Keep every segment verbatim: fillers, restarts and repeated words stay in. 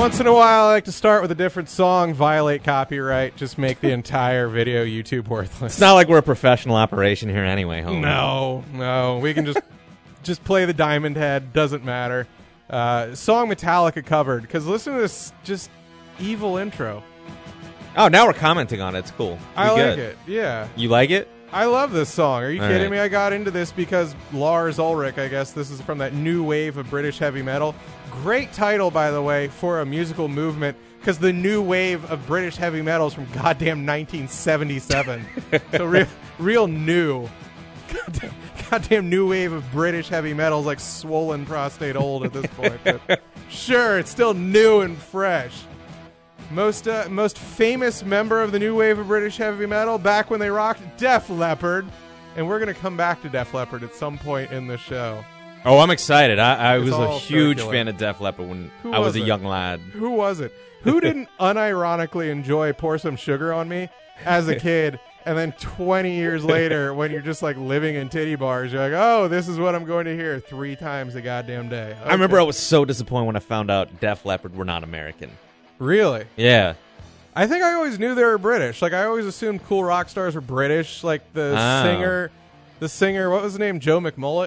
Once in a while, I like to start with a different song, violate copyright, just make the entire video YouTube worthless. It's not like we're a professional operation here anyway, homie. No, no. We can just just play the Diamond Head. Doesn't matter. Uh, song Metallica covered, because listen to this just evil intro. Oh, now we're commenting on it. It's cool. We I like good. it, yeah. You like it? I love this song. Are you All kidding right. me? I got into this because Lars Ulrich, I guess this is from that new wave of British heavy metal. Great title, by the way, for a musical movement, because the new wave of British heavy metal is from goddamn nineteen seventy-seven. So real, real new. Goddamn, goddamn new wave of British heavy metal is like swollen prostate old at this point. But sure, it's still new and fresh. Most uh, most famous member of the new wave of British heavy metal, back when they rocked, Def Leppard. And we're going to come back to Def Leppard at some point in the show. Oh, I'm excited. I, I It's was a all huge circular. fan of Def Leppard when Who I was, was a it? young lad. Who was it? Who didn't unironically enjoy Pour Some Sugar on Me as a kid, and then twenty years later, when you're just like living in titty bars, you're like, oh, this is what I'm going to hear three times a goddamn day. I remember Okay. I was so disappointed when I found out Def Leppard were not American. Really? Yeah. I think I always knew they were British. Like, I always assumed cool rock stars were British. Like, the Oh. singer, the singer, what was his name? Joe McMullet?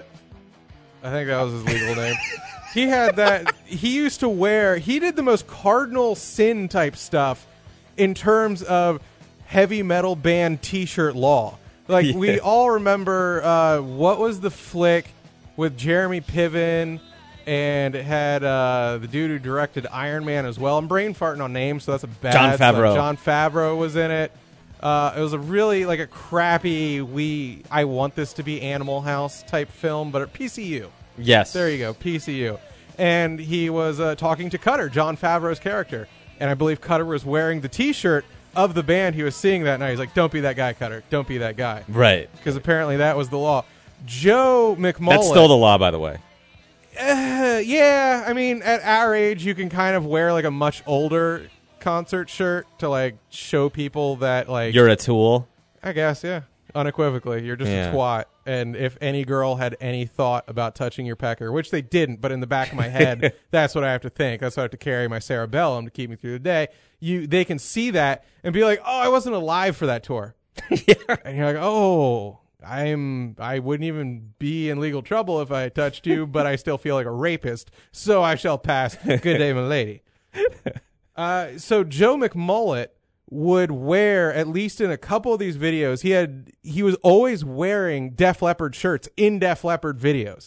I think that was his legal name. He had that, he used to wear, he did the most cardinal sin type stuff in terms of heavy metal band t-shirt law. Like, Yeah. we all remember, uh, what was the flick with Jeremy Piven, and it had uh, the dude who directed Iron Man as well. I'm brain farting on names, so that's a bad. Jon Favreau. So Jon Favreau was in it. Uh, it was a really like a crappy. We I want this to be Animal House type film, but at P C U. Yes. There you go, P C U. And he was uh, talking to Cutter, Jon Favreau's character, and I believe Cutter was wearing the T-shirt of the band he was seeing that night. He's like, "Don't be that guy, Cutter. Don't be that guy," Right. because apparently that was the law. Joe McMullen. That's still the law, by the way. Uh, yeah, I mean, at our age, you can kind of wear like a much older concert shirt to like show people that like You're a tool. I guess, yeah, unequivocally, you're just Yeah. a twat. And if any girl had any thought about touching your pecker, which they didn't, but in the back of my head, that's what I have to think. That's what I have to carry my cerebellum to keep me through the day. You, they can see that and be like, "Oh, I wasn't alive for that tour," Yeah. and you're like, "Oh." I'm I wouldn't even be in legal trouble if I touched you, but I still feel like a rapist, so I shall pass. Good day, my lady. Uh, so Joe McMullet would wear, at least in a couple of these videos, he had he was always wearing Def Leppard shirts in Def Leppard videos.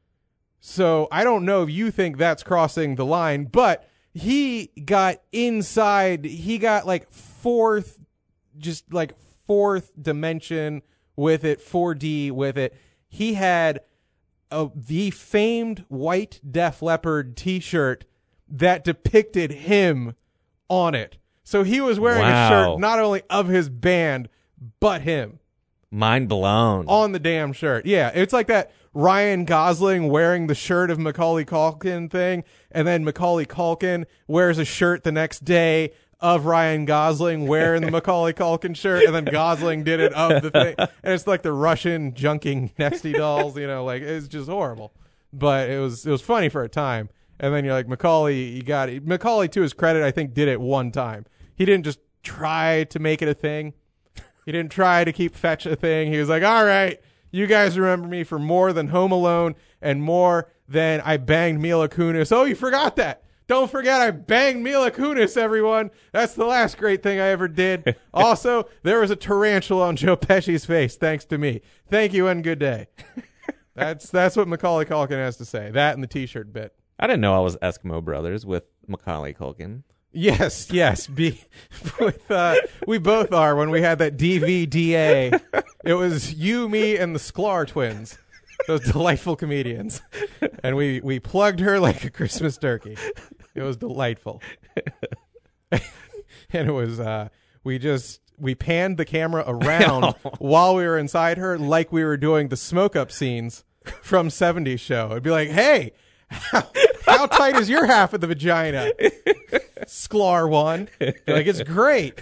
So I don't know if you think that's crossing the line, but he got inside, he got like fourth, just like fourth dimension with it, four D with it. He had a, the famed white Def Leppard t-shirt that depicted him on it. So he was wearing Wow. a shirt not only of his band, but him Mind blown. on the damn shirt. Yeah, it's like that Ryan Gosling wearing the shirt of Macaulay Culkin thing, and then Macaulay Culkin wears a shirt the next day of Ryan Gosling wearing the Macaulay Culkin shirt, and then Gosling did it of the thing. And it's like the Russian junking nesty dolls, you know, like it's just horrible. But it was it was funny for a time. And then you're like, Macaulay, you got it. Macaulay, to his credit, I think did it one time. He didn't just try to make it a thing. He didn't try to keep Fetch a thing. He was like, all right, you guys remember me for more than Home Alone and more than I banged Mila Kunis. Oh, you forgot that. Don't forget I banged Mila Kunis, everyone. That's the last great thing I ever did. Also, there was a tarantula on Joe Pesci's face, thanks to me. Thank you and good day. That's that's what Macaulay Culkin has to say. That and the T-shirt bit. I didn't know I was Eskimo Brothers with Macaulay Culkin. Yes, yes. Be, with uh, we both are. When we had that D V D A, it was you, me, and the Sklar twins. Those delightful comedians, and we we plugged her like a Christmas turkey. It was delightful, and it was uh, we just we panned the camera around while we were inside her, like we were doing the smoke up scenes from seventies show. It'd be like, hey. How, how tight is your half of the vagina? Sklar one. You're like, it's great.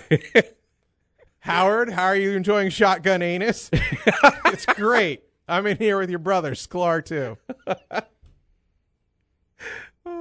Howard, how are you enjoying shotgun anus? It's great. I'm in here with your brother, Sklar two. Oh, man.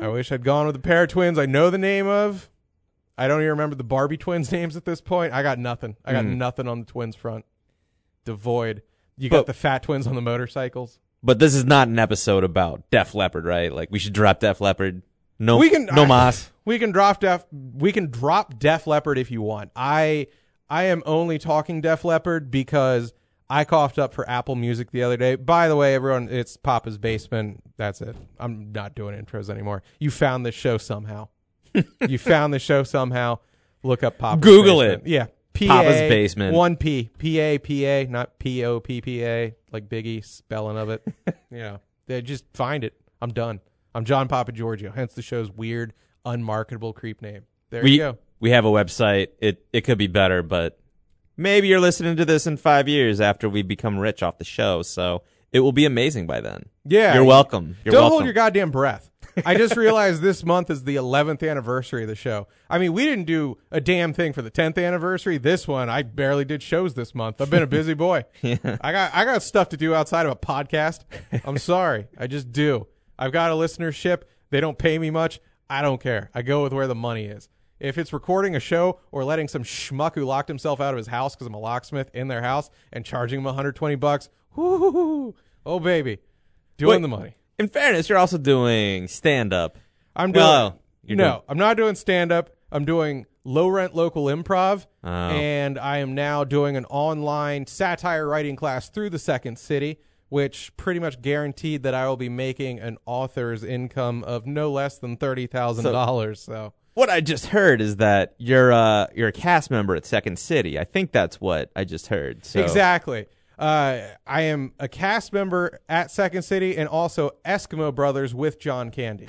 I wish I'd gone with the pair of twins I know the name of. I don't even remember the Barbie twins' names at this point. I got nothing. I got Mm. nothing on the twins front. Devoid. You But- got the fat twins on the motorcycles. But this is not an episode about Def Leppard, right? Like we should drop Def Leppard. No, We can- no I- mas. We can drop Def. We can drop Def Leppard if you want. I I am only talking Def Leppard because I coughed up for Apple Music the other day. By the way, everyone, it's Papa's Basement. That's it. I'm not doing intros anymore. You found this show somehow. You found the show somehow. Look up Papa's Google Basement. it. Yeah. P A, Papa's Basement. One P. P A P A, not P O P P A, like Biggie spelling of it. Yeah. They just find it. I'm done. I'm John Papa Giorgio, hence the show's weird, unmarketable creep name. There We you go. we have a website. It it could be better, but maybe you're listening to this in five years after we become rich off the show. So it will be amazing by then. Yeah. You're welcome. You're Don't welcome. hold your goddamn breath. I just realized this month is the eleventh anniversary of the show. I mean, we didn't do a damn thing for the tenth anniversary. This one, I barely did shows this month. I've been a busy boy. Yeah. I got I got stuff to do outside of a podcast. I'm sorry. I just do. I've got a listenership. They don't pay me much. I don't care. I go with where the money is. If it's recording a show or letting some schmuck who locked himself out of his house because I'm a locksmith in their house and charging him one hundred twenty bucks, whoo, oh baby, doing Wait. the money. In fairness, you're also doing stand up. I'm doing Well, you're no, doing- I'm not doing stand up. I'm doing low rent local improv, Oh. and I am now doing an online satire writing class through the Second City, which pretty much guaranteed that I will be making an author's income of no less than thirty thousand dollars. So What I just heard is that you're uh you're a cast member at Second City. I think that's what I just heard. So exactly. Uh, I am a cast member at Second City and also Eskimo Brothers with John Candy.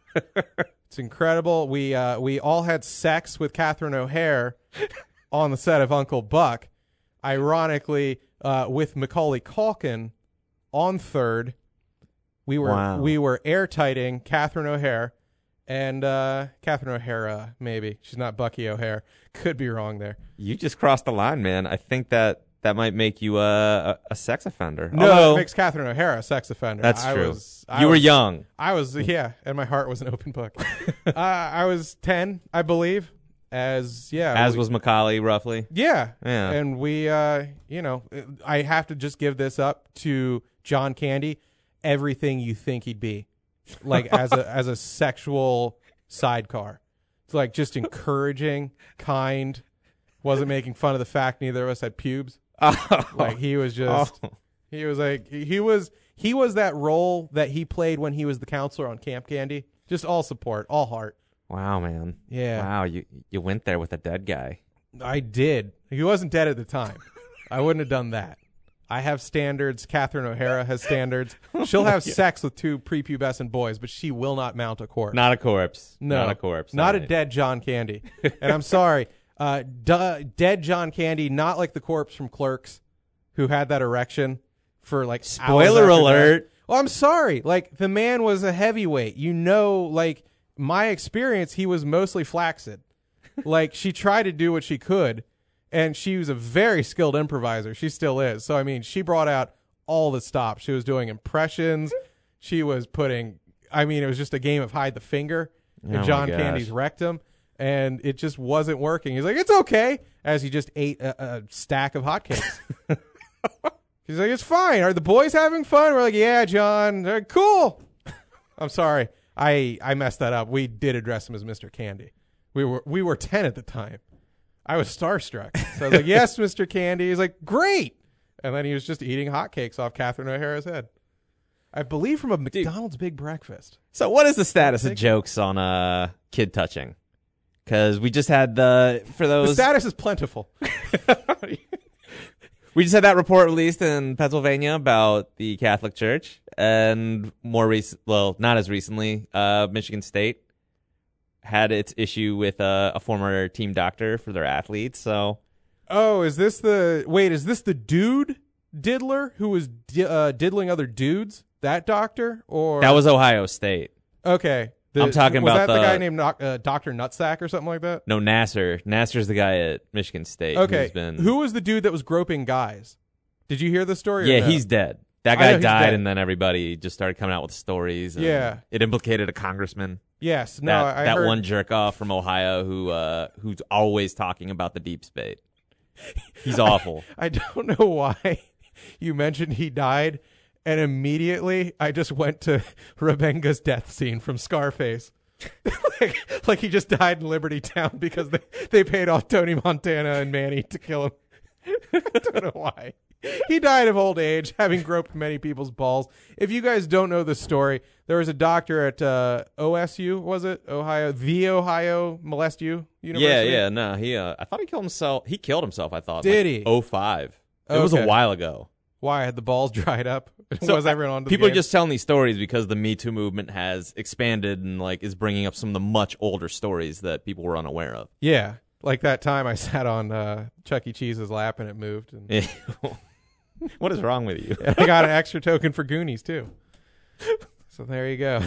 It's incredible. We uh, we all had sex with Catherine O'Hare on the set of Uncle Buck. Ironically, uh, with Macaulay Culkin on Third, we were Wow. we were airtighting Catherine O'Hare and uh, Catherine O'Hara. Maybe she's not Bucky O'Hare. Could be wrong there. You just crossed the line, man. I think that that might make you uh, a, a sex offender. No, Although, it makes Catherine O'Hara a sex offender. that's I true. Was, I you were was- young. I was, yeah, and my heart was an open book. uh, I was ten, I believe, as, yeah. As we- was Macaulay, roughly. Yeah. Yeah. And we, uh, you know, I have to just give this up to John Candy. Everything you think he'd be. Like, as a as a sexual sidecar. It's like just encouraging, kind, wasn't making fun of the fact neither of us had pubes. Oh. Like, he was just... Oh. He was like he was he was that role that he played when he was the counselor on Camp Candy. Just all support, all heart. Wow, man. Yeah. Wow, you you went there with a dead guy. I did. He wasn't dead at the time. I wouldn't have done that. I have standards. Catherine O'Hara has standards. She'll have sex with two prepubescent boys, but she will not mount a corpse. Not a corpse. no, Not a corpse. Not All a right. dead John Candy. And I'm sorry, uh, du- dead John Candy, not like the corpse from Clerks, who had that erection for like hours Spoiler after alert. death. Well, I'm sorry. Like, the man was a heavyweight. You know, like, my experience, he was mostly flaccid. Like, she tried to do what she could, and she was a very skilled improviser. She still is. So, I mean, she brought out all the stops. She was doing impressions. She was putting, I mean, it was just a game of hide the finger in Oh, my John gosh. Candy's rectum, and it just wasn't working. He's like, it's okay, as he just ate a, a stack of hotcakes. He's like, it's fine. Are the boys having fun? We're like, yeah, John. They're like, cool. I'm sorry. I, I messed that up. We did address him as Mister Candy. We were we were ten at the time. I was starstruck. So I was like, yes, Mister Candy. He's like, great. And then he was just eating hotcakes off Catherine O'Hara's head. I believe from a McDonald's Big Breakfast. So what is the status of Big- jokes on uh kid touching? Because we just had the for The those status is plentiful. we just had that report released in Pennsylvania about the Catholic Church, and more recent, well, not as recently, uh, Michigan State had its issue with uh, a former team doctor for their athletes. So Oh, is this the wait? Is this the dude diddler who was di- uh, diddling other dudes? That doctor, or that was Ohio State. okay? The- I'm talking was about that the, the- guy named Doc- uh, Doctor Nutsack or something like that. No, Nasser. Nasser's the guy at Michigan State. Okay, who's been, who was the dude that was groping guys? Did you hear the story? or Yeah, no? he's dead. That I know guy he's died, dead. and then everybody just started coming out with stories. And Yeah. it implicated a congressman. Yes, no, that I that heard, one jerk off from Ohio who uh, who's always talking about the deep state. He's awful. I don't know why you mentioned he died, and immediately I just went to Rebenga's death scene from Scarface. like, like he just died in Liberty Town because they, they paid off Tony Montana and Manny to kill him. I don't know why. He died of old age, having groped many people's balls. If you guys don't know the story, there was a doctor at uh, O S U, was it? Ohio, the Ohio Molest U University? Yeah, yeah, no, he. Uh, I thought he killed himself. He killed himself. I thought. Did like he? oh five. It was a Okay. while ago. Why had the balls dried up? So, was everyone on? People the are just telling these stories because the Me Too movement has expanded and like is bringing up some of the much older stories that people were unaware of. Yeah, like that time I sat on uh, Chuck E. Cheese's lap and it moved. And, What is wrong with you? and I got an extra token for Goonies too. So there you go.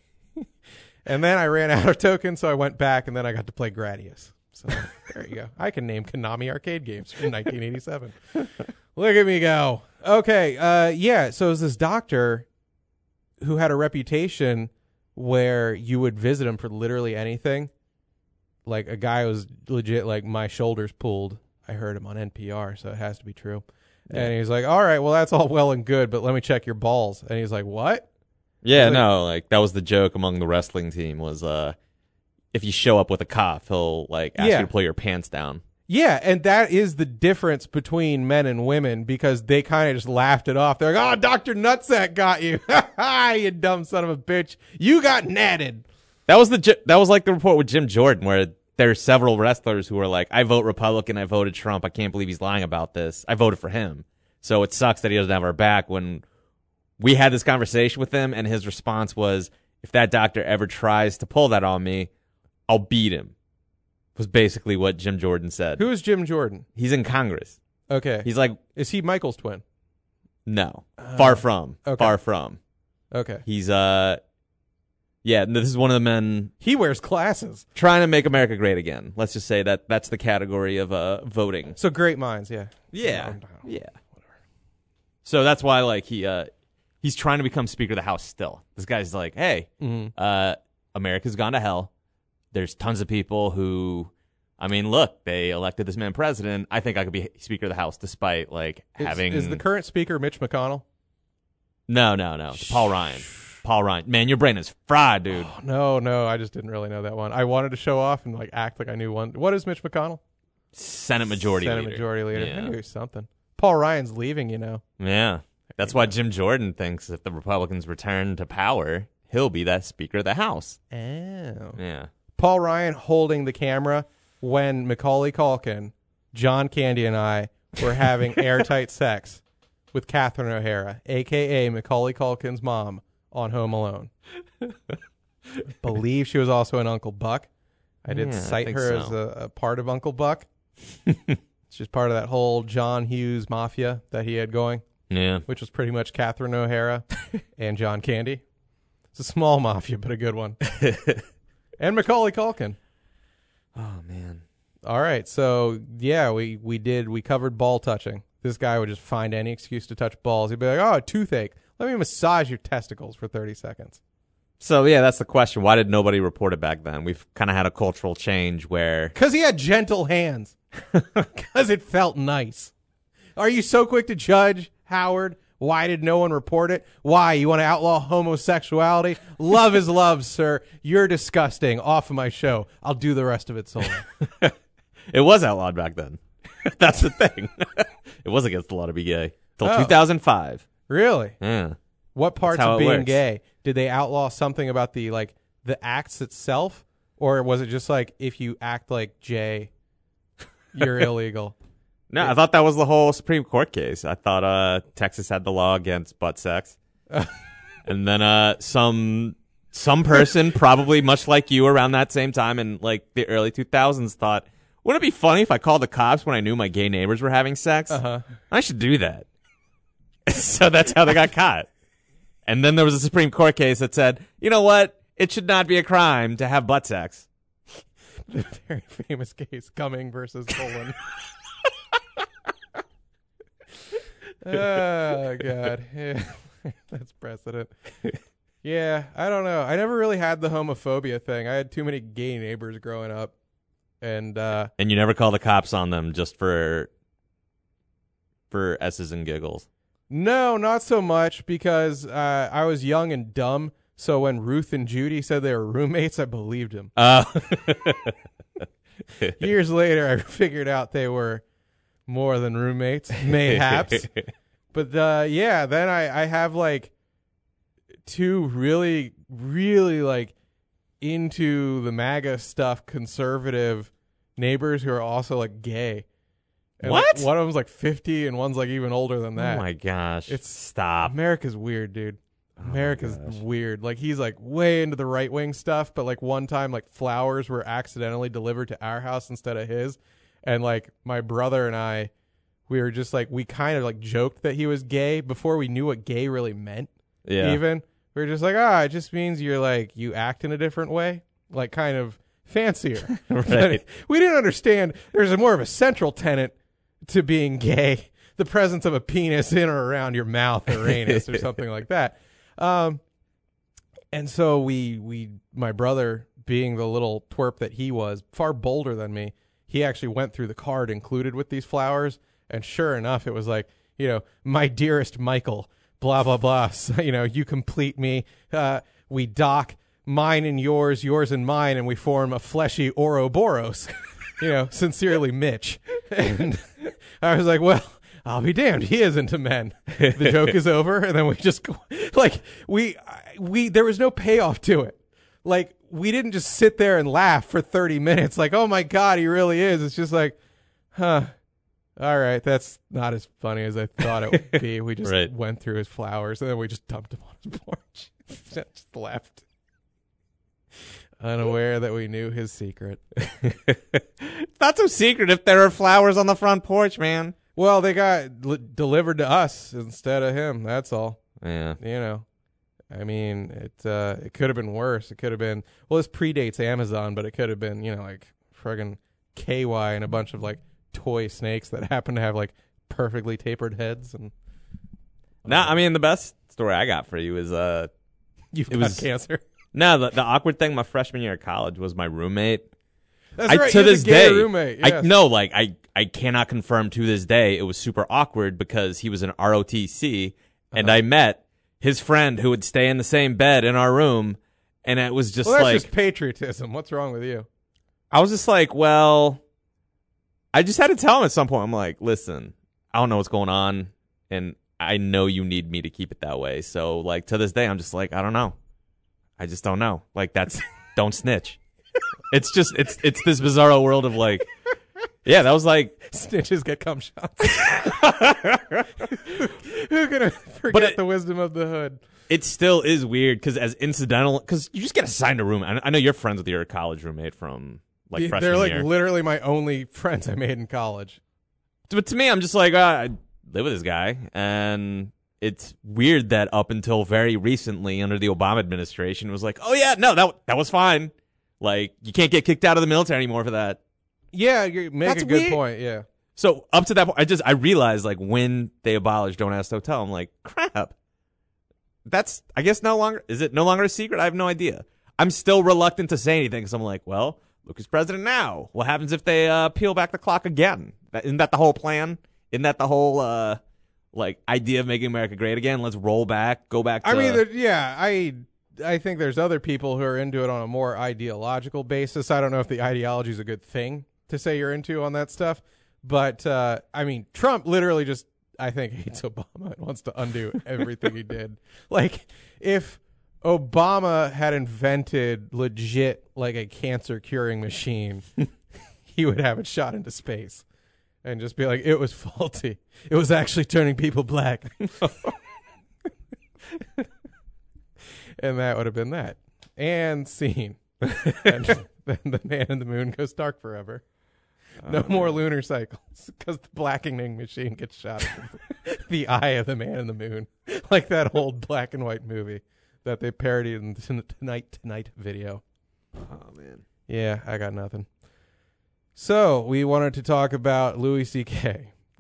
And then I ran out of tokens, so I went back, and then I got to play Gradius. So there you go. I can name Konami arcade games from nineteen eighty-seven. Look at me go. Okay, uh, yeah, so it was this doctor who had a reputation where you would visit him for literally anything. Like a guy was legit like, my shoulders pulled. I heard him on N P R, so it has to be true. Yeah. And he's like, all right, well, that's all well and good, but let me check your balls. And he's like, what? Yeah, Like- no, like that was the joke among the wrestling team was uh if you show up with a cough, he'll like ask Yeah. you to pull your pants down. Yeah, and that is the difference between men and women because they kind of just laughed it off. They're like, oh, Doctor Nutsack got you. You dumb son of a bitch. You got natted. That was the Ji- that was like the report with Jim Jordan where there's several wrestlers who are like, I vote Republican, I voted Trump, I can't believe he's lying about this. I voted for him. So it sucks that he doesn't have our back. When we had this conversation with him and his response was, if that doctor ever tries to pull that on me, I'll beat him. Was basically what Jim Jordan said. Who is Jim Jordan? He's in Congress. Okay. He's like, Is he Michael's twin? no, far from, okay. far from. Okay. He's uh, yeah, this is one of the men He wears glasses. trying to make America great again. Let's just say that that's the category of uh voting. So great minds, yeah. Yeah, No, no, yeah. So that's why like he uh he's trying to become Speaker of the House still. This guy's like, hey, Mhm. uh, America's gone to hell. There's tons of people who, I mean, look, they elected this man president. I think I could be Speaker of the House despite like Is, having. is the current speaker Mitch McConnell? No, no, no. Paul Ryan. Paul Ryan. Man, your brain is fried, dude. No, no, I just didn't really know that one. I wanted to show off and like act like I knew one. What is Mitch McConnell? Senate Majority Senate Leader. Majority Leader. I Yeah. knew something. Paul Ryan's leaving, you know. Yeah. That's why Jim Jordan thinks if the Republicans return to power, he'll be that Speaker of the House. Oh. Yeah. Paul Ryan holding the camera when Macaulay Culkin, John Candy, and I were having airtight sex with Catherine O'Hara, a k a. Macaulay Culkin's mom, on Home Alone. Believe she was also in Uncle Buck. I did Yeah, I cite think her so. as a, a part of Uncle Buck. She's part of that whole John Hughes mafia that he had going, Yeah. which was pretty much Catherine O'Hara and John Candy. It's a small mafia, but a good one. And Macaulay Culkin. Oh, man. All right, so yeah, we we did we covered ball touching. This guy would just find any excuse to touch balls. He'd be like, "Oh, a toothache. Let me massage your testicles for thirty seconds." So, yeah, that's the question. Why did nobody report it back then? We've kind of had a cultural change where. Because he had gentle hands. Because it felt nice. Are you so quick to judge, Howard? Why did no one report it? Why? You want to outlaw homosexuality? Love is love, sir. You're disgusting. Off of my show. I'll do the rest of it solo. It was outlawed back then. That's the thing. It was against the law to be gay. Till Oh. two thousand five. Really? Yeah. What parts how of it being works. gay did they outlaw? Something about the like the acts itself, or was it just like if you act like Jay, you're illegal? No, I thought that was the whole Supreme Court case. I thought uh, Texas had the law against butt sex. And then uh, some some person, probably much like you around that same time in like the early two thousands, thought, wouldn't it be funny if I called the cops when I knew my gay neighbors were having sex? Uh-huh. I should do that. So that's how they got caught. And then there was a Supreme Court case that said, you know what? It should not be a crime to have butt sex. Very famous case, Cumming versus Poland. Oh God, yeah. That's precedent. Yeah, I don't know. I never really had the homophobia thing. I had too many gay neighbors growing up. And uh, And you never call the cops on them just for for S's and giggles. no, not so much because uh, I was young and dumb. So when Ruth and Judy said they were roommates, I believed him. Uh, Years later, I figured out they were more than roommates, mayhaps. But uh, yeah, then I, I have like two really, really like into the MAGA stuff conservative neighbors who are also like gay. And What? Like, one of them's like fifty and one's like even older than that. Oh my gosh. It's Stop. America's weird, dude. Oh my America's gosh. weird. Like he's like way into the right wing stuff, but like one time like flowers were accidentally delivered to our house instead of his. And like my brother and I, we were just like we kind of like joked that he was gay before we knew what gay really meant. Yeah. Even we were just like, ah, it just means you're like you act in a different way, like kind of fancier. Right. We didn't understand there's a more of a central tenet to being gay, the presence of a penis in or around your mouth or anus or something like that. Um, and so we we my brother, being the little twerp that he was, far bolder than me, he actually went through the card included with these flowers, and sure enough, it was like, you know, my dearest Michael, blah blah blah. So, you know, you complete me. Uh, we dock mine and yours, yours and mine, and we form a fleshy Ouroboros. You know, sincerely, Mitch. And I was like, well, I'll be damned. He is into men. The joke is over, and then we just go, like we we there was no payoff to it. Like we didn't just sit there and laugh for thirty minutes. Like, oh my god, he really is. It's just like, huh. All right, that's not as funny as I thought it would be. We just Right. went through his flowers, and then we just dumped him on his porch. Just left, unaware that we knew his secret. It's not so secret if there are flowers on the front porch, man. Well, they got l- delivered to us instead of him. That's all. Yeah. You know, I mean, it uh, it could have been worse. It could have been, well, this predates Amazon, but it could have been, you know, like friggin' K Y and a bunch of like toy snakes that happen to have like perfectly tapered heads. And No, I mean the best story I got for you is uh you've it got was- cancer. no the, the awkward thing my freshman year of college was my roommate. That's I, right. to you had this a gay day, roommate. I Yes. no, like I, I cannot confirm to this day it was super awkward because he was an R O T C, and Uh-huh. I met his friend who would stay in the same bed in our room, and it was just Well, that's like just patriotism. What's wrong with you? I was just like, well, I just had to tell him at some point. I'm like, listen, I don't know what's going on, and I know you need me to keep it that way. So like to this day, I'm just like, I don't know. I just don't know. Like that's don't snitch. It's just it's it's this bizarro world of like, yeah, that was like Snitches get cum shots. Who can forget But it- the wisdom of the hood? it still is weird because as incidental because you just get assigned a room. I I know you're friends with your college roommate from like They're freshman like year, literally my only friends I made in college. but to me, I'm just like, uh, I live with this guy, and it's weird that up until very recently, under the Obama administration, it was like, oh yeah, no, that that was fine. Like you can't get kicked out of the military anymore for that. Yeah, you make That's a good weird. point. Yeah. So up to that point, I just I realized like when they abolished Don't Ask, Don't Tell, I'm like, crap. That's I guess no longer is it no longer a secret? I have no idea. I'm still reluctant to say anything because I'm like, well, look who's president now. What happens if they uh, peel back the clock again? That, isn't that the whole plan? Isn't that the whole uh, like idea of making America great again? Let's roll back, go back. To, I mean, there- yeah, I I think there's other people who are into it on a more ideological basis. I don't know if the ideology is a good thing to say you're into on that stuff, but uh, I mean, Trump literally just I think hates Obama and wants to undo everything he did. Like if Obama had invented legit like a cancer curing machine, he would have it shot into space and just be like, it was faulty. It was actually turning people black. And that would have been that. And scene. And then the man in the moon goes dark forever. No more lunar cycles because the blackening machine gets shot into the eye of the man in the moon. Like that old black and white movie that they parodied in the Tonight Tonight video. oh man, Yeah, I got nothing. So we wanted to talk about Louis C K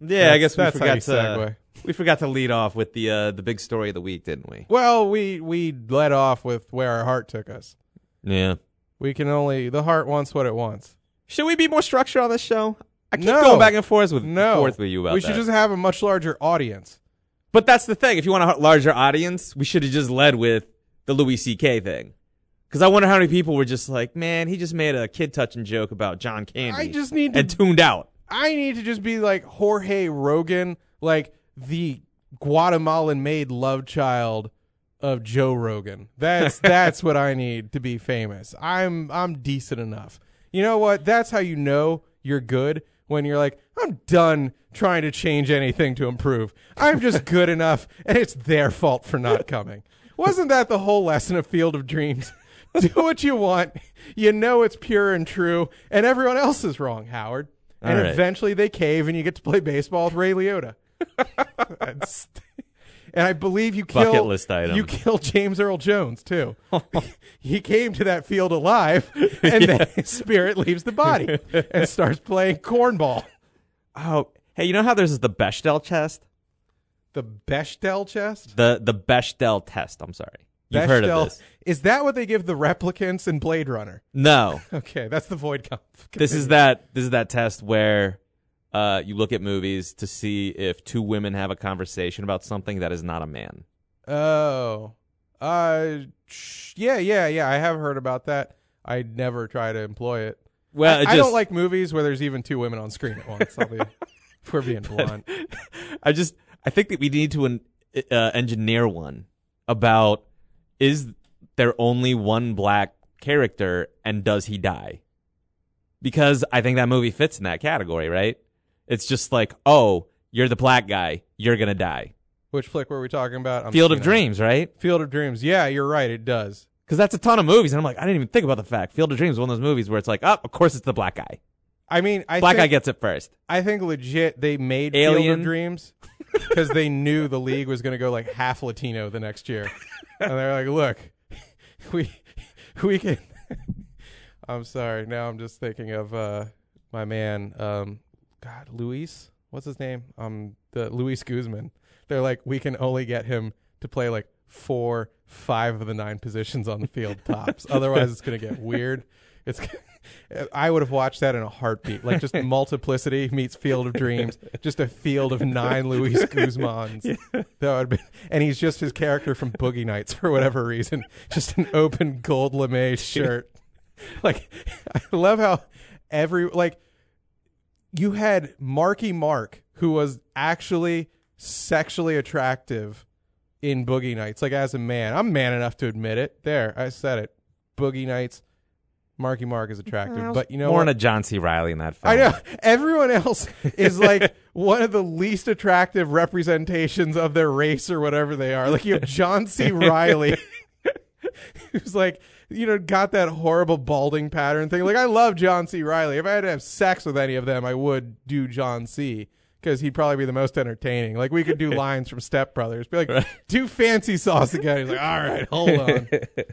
Yeah, I guess we that's how you forgot segue. to we forgot to lead off with the uh, the big story of the week, didn't we? Well, we we led off with where our heart took us. Yeah. We can only the heart wants what it wants. Should we be more structured on this show? I keep No. going back and forth with No, forth with you about we that. should just have a much larger audience. But that's the thing. If you want a larger audience, we should have just led with the Louis C K thing. Because I wonder how many people were just like, man, he just made a kid-touching joke about John Candy. I just need to. and tuned out. I need to just be like Jorge Rogan, like the Guatemalan-made love child of Joe Rogan. That's that's what I need to be famous. I'm I'm decent enough. You know what? That's how you know you're good, when you're like, I'm done trying to change anything to improve. I'm just good enough, and it's their fault for not coming. Wasn't that the whole lesson of Field of Dreams? Do what you want. You know it's pure and true, and everyone else is wrong, Howard. And All right. eventually they cave, and you get to play baseball with Ray Liotta. That's- and I believe you Bucket kill list item. you kill James Earl Jones too. He came to that field alive, and then his spirit leaves the body and starts playing cornball. Oh, hey, you know how there's the Bechdel test? The Bechdel chest. The the Bechdel test. I'm sorry. You've heard of Bechdel- this? Is that what they give the replicants in Blade Runner? No. Okay, that's the void comp. This is that this is that test where uh, you look at movies to see if two women have a conversation about something that is not a man. Oh, uh, sh- yeah, yeah, yeah. I have heard about that. I never try to employ it. Well, I, it I just, don't like movies where there's even two women on screen at once. I'll be, if we're being blunt. I just I think that we need to en- uh, engineer one about is there only one black character and does he die? Because I think that movie fits in that category, right? It's just like, oh, you're the black guy, you're gonna die. Which flick were we talking about? I'm Field of seeing it. Dreams, right? Field of Dreams. Yeah, you're right. It does. Because that's a ton of movies, and I'm like, I didn't even think about the fact. Field of Dreams is one of those movies where it's like, oh, of course it's the black guy. I mean, I Black think, guy gets it first. I think legit they made Field Alien. of Dreams because they knew the league was going to go like half Latino the next year, and they're like, "Look, we we can." I'm sorry. Now I'm just thinking of uh, my man, um, God, Luis. What's his name? Um, the Luis Guzman. They're like, we can only get him to play like four, five of the nine positions on the field tops. Otherwise, it's going to get weird. It's. I would have watched that in a heartbeat. Like just Multiplicity meets Field of Dreams. Just a field of nine Luis Guzmans. Yeah. That would have been, and he's just his character from Boogie Nights for whatever reason. Just an open gold lame shirt. Like, I love how every, like, you had Marky Mark, who was actually sexually attractive in Boogie Nights, like as a man. I'm man enough to admit it. There, I said it. Boogie Nights. Marky Mark is attractive, but you know more what? in a John C. Reilly in that film. I know everyone else is like one of the least attractive representations of their race or whatever they are. Like you have John C. Reilly, who's like, you know, got that horrible balding pattern thing. Like I love John C. Reilly. If I had to have sex with any of them, I would do John C. because he'd probably be the most entertaining. Like we could do lines from Step Brothers, be like, Right. do fancy sauce again. He's like, all right, hold on.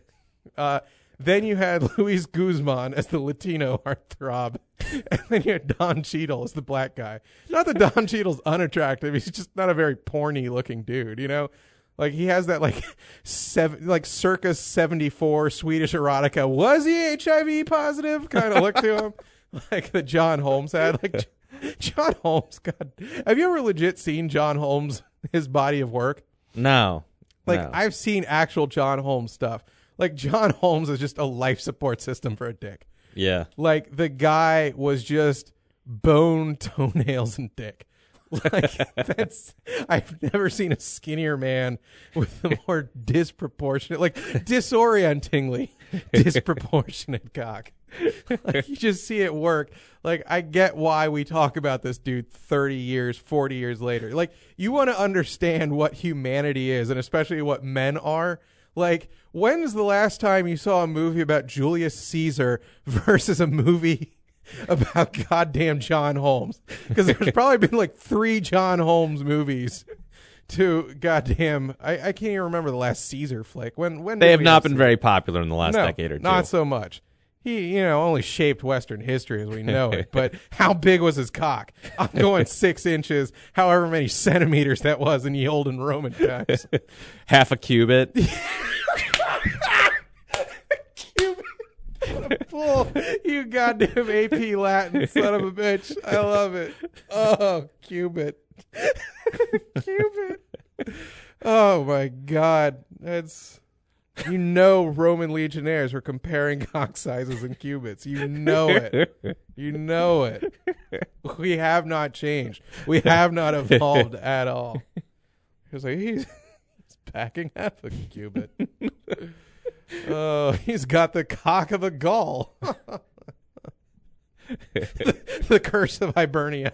Uh, Then you had Luis Guzman as the Latino heartthrob. And then you had Don Cheadle as the black guy. Not that Don Cheadle's unattractive. He's just not a very porny looking dude, you know? Like he has that like seven, like circa seventy-four Swedish erotica. Was he H I V positive? Kind of look to him. Like the John Holmes had. Like John Holmes, God. Have you ever legit seen John Holmes, his body of work? No. Like no. I've seen actual John Holmes stuff. Like John Holmes is just a life support system for a dick. Yeah. Like the guy was just bone, toenails, and dick. Like that's I've never seen a skinnier man with a more disproportionate, like disorientingly disproportionate cock. Like you just see it work. Like I get why we talk about this dude thirty years, forty years later. Like you want to understand what humanity is, and especially what men are. Like, when's the last time you saw a movie about Julius Caesar versus a movie about goddamn John Holmes? Because there's probably been like three John Holmes movies to goddamn. I, I can't even remember the last Caesar flick. When when They did have we not been Caesar? very popular in the last no, decade or two. Not so much. He, you know, only shaped Western history as we know it. But how big was his cock? I'm going six inches, however many centimeters that was in the olden Roman times. Half a cubit. Full, you goddamn A P Latin son of a bitch. I love it. Oh, cubit. Cubit. Oh, my God. That's... You know Roman legionnaires were comparing cock sizes in cubits. You know it. You know it. We have not changed. We have not evolved at all. He was like, he's, he's packing half a cubit. Oh, he's got the cock of a Gaul. the, the curse of Hibernia.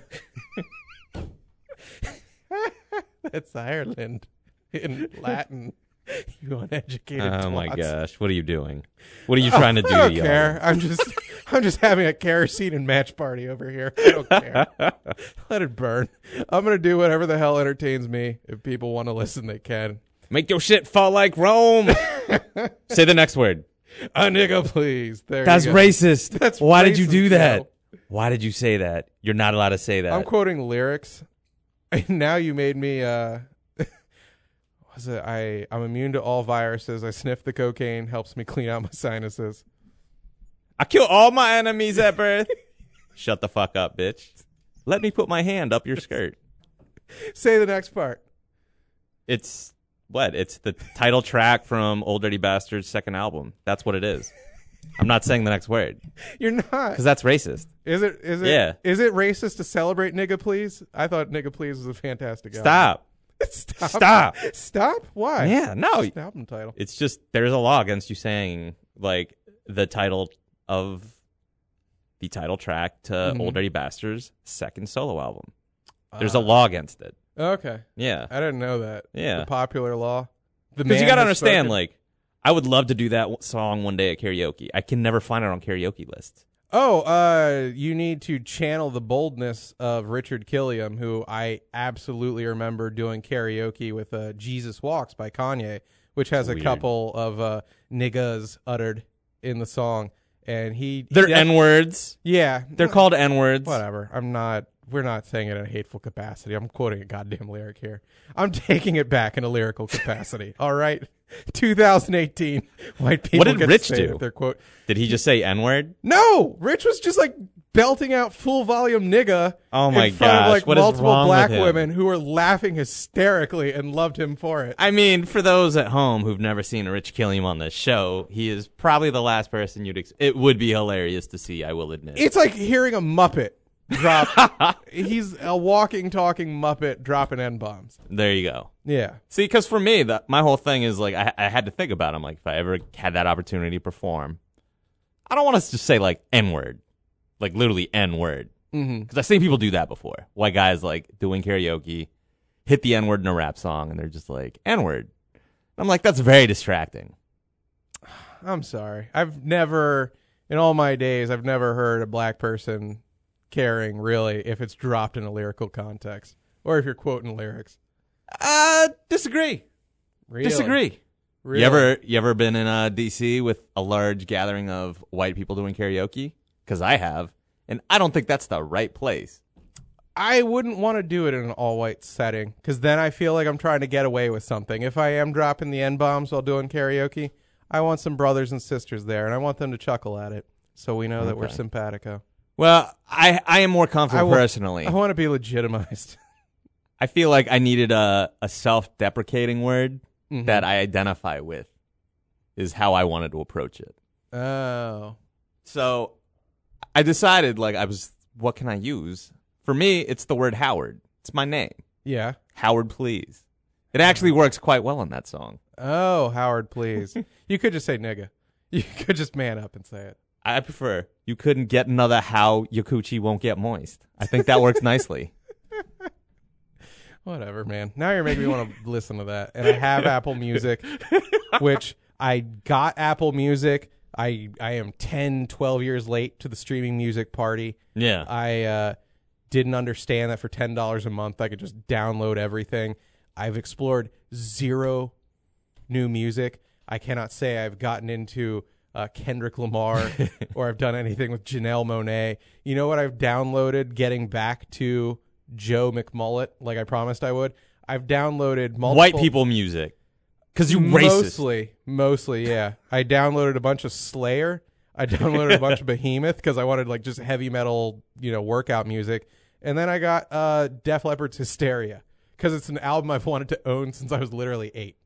That's Ireland in Latin. You uneducated. Oh my twats. gosh! What are you doing? What are you trying to do? I don't to care. y'all? I'm just, I'm just having a kerosene and match party over here. I don't care. Let it burn. I'm gonna do whatever the hell entertains me. If people want to listen, they can. Make your shit fall like Rome. Say the next word. A nigga, please. There. That's you go. racist. That's Why did you racist, do that? Joe. Why did you say that? You're not allowed to say that. I'm quoting lyrics. Now you made me. uh Was it? I I'm immune to all viruses. I sniff the cocaine. Helps me clean out my sinuses. I kill all my enemies at birth. Shut the fuck up, bitch. Let me put my hand up your skirt. Say the next part. It's what? It's the title track from Old Dirty Bastard's second album. That's what it is. I'm not saying the next word You're not. because that's racist. Is it? Is it? Yeah. Is it racist to celebrate Nigga Please? I thought Nigga Please was a fantastic album. Stop. Stop. Stop. Stop. Why? Yeah, no. It's an album title. It's just there's a law against you saying like the title of the title track to Mhm. Old Dirty Bastard's second solo album. There's Uh, a law against it. Okay. Yeah. I didn't know that. Yeah. The popular law. The Because you man got to has understand, spoken. like, I would love to do that w- song one day at karaoke. I can never find it on karaoke lists. Oh, uh, you need to channel the boldness of Richard Killiam, who I absolutely remember doing karaoke with uh, Jesus Walks by Kanye, which has a Weird. couple of uh, niggas uttered in the song. And he. They're he- N-words. Yeah. They're called N-words. Whatever. I'm not. We're not saying it in a hateful capacity. I'm quoting a goddamn lyric here. I'm taking it back in a lyrical capacity. All right. two thousand eighteen. White people. What did get to Rich say do? it, Their quote. Did he just say N-word? No, Rich was just like belting out full volume nigga. Oh my in front gosh, of like what is multiple wrong black with him? women who were laughing hysterically and loved him for it. I mean, for those at home who've never seen a Rich Killiam on this show, he is probably the last person you'd. Ex- it would be hilarious to see. I will admit. It's like hearing a Muppet drop. He's a walking, talking Muppet dropping N bombs. There you go. Yeah. See, because for me, that my whole thing is like I, I had to think about it. I'm like, if I ever had that opportunity to perform, I don't want to just say like N word, like literally N word, because Mm-hmm. I've seen people do that before. White guys like doing karaoke, hit the N word in a rap song, and they're just like N word. I'm like, that's very distracting. I'm sorry. I've never, in all my days, I've never heard a black person caring really if it's dropped in a lyrical context or if you're quoting lyrics. Uh, disagree. Really? Disagree. Really? You ever you ever been in uh, D C with a large gathering of white people doing karaoke? Because I have, and I don't think that's the right place. I wouldn't want to do it in an all-white setting because then I feel like I'm trying to get away with something. If I am dropping the N-bombs while doing karaoke, I want some brothers and sisters there, and I want them to chuckle at it so we know that we're Okay. simpatico. Well, I I am more comfortable I wa- personally. I want to be legitimized. I feel like I needed a, a self-deprecating word Mhm. that I identify with is how I wanted to approach it. Oh. So I decided, like, I was, what can I use? For me, it's the word Howard. It's my name. Yeah. Howard, please. It actually works quite well in that song. Oh, Howard, please. You could just say nigga. You could just man up and say it. I prefer, you couldn't get another how your coochie won't get moist. I think that works nicely. Whatever, man. Now you're making me want to listen to that. And I have Apple Music, which I got Apple Music. I I am ten, twelve years late to the streaming music party. Yeah. I uh, didn't understand that for ten dollars a month I could just download everything. I've explored zero new music. I cannot say I've gotten into uh, Kendrick Lamar or I've done anything with Janelle Monáe. You know what I've downloaded getting back to Joe McMullet, like I promised I would? I've downloaded multiple... White people music. Because you racist. Mostly, mostly, yeah. I downloaded a bunch of Slayer. I downloaded a bunch of Behemoth because I wanted like just heavy metal, you know, workout music. And then I got uh, Def Leppard's Hysteria because it's an album I've wanted to own since I was literally eight.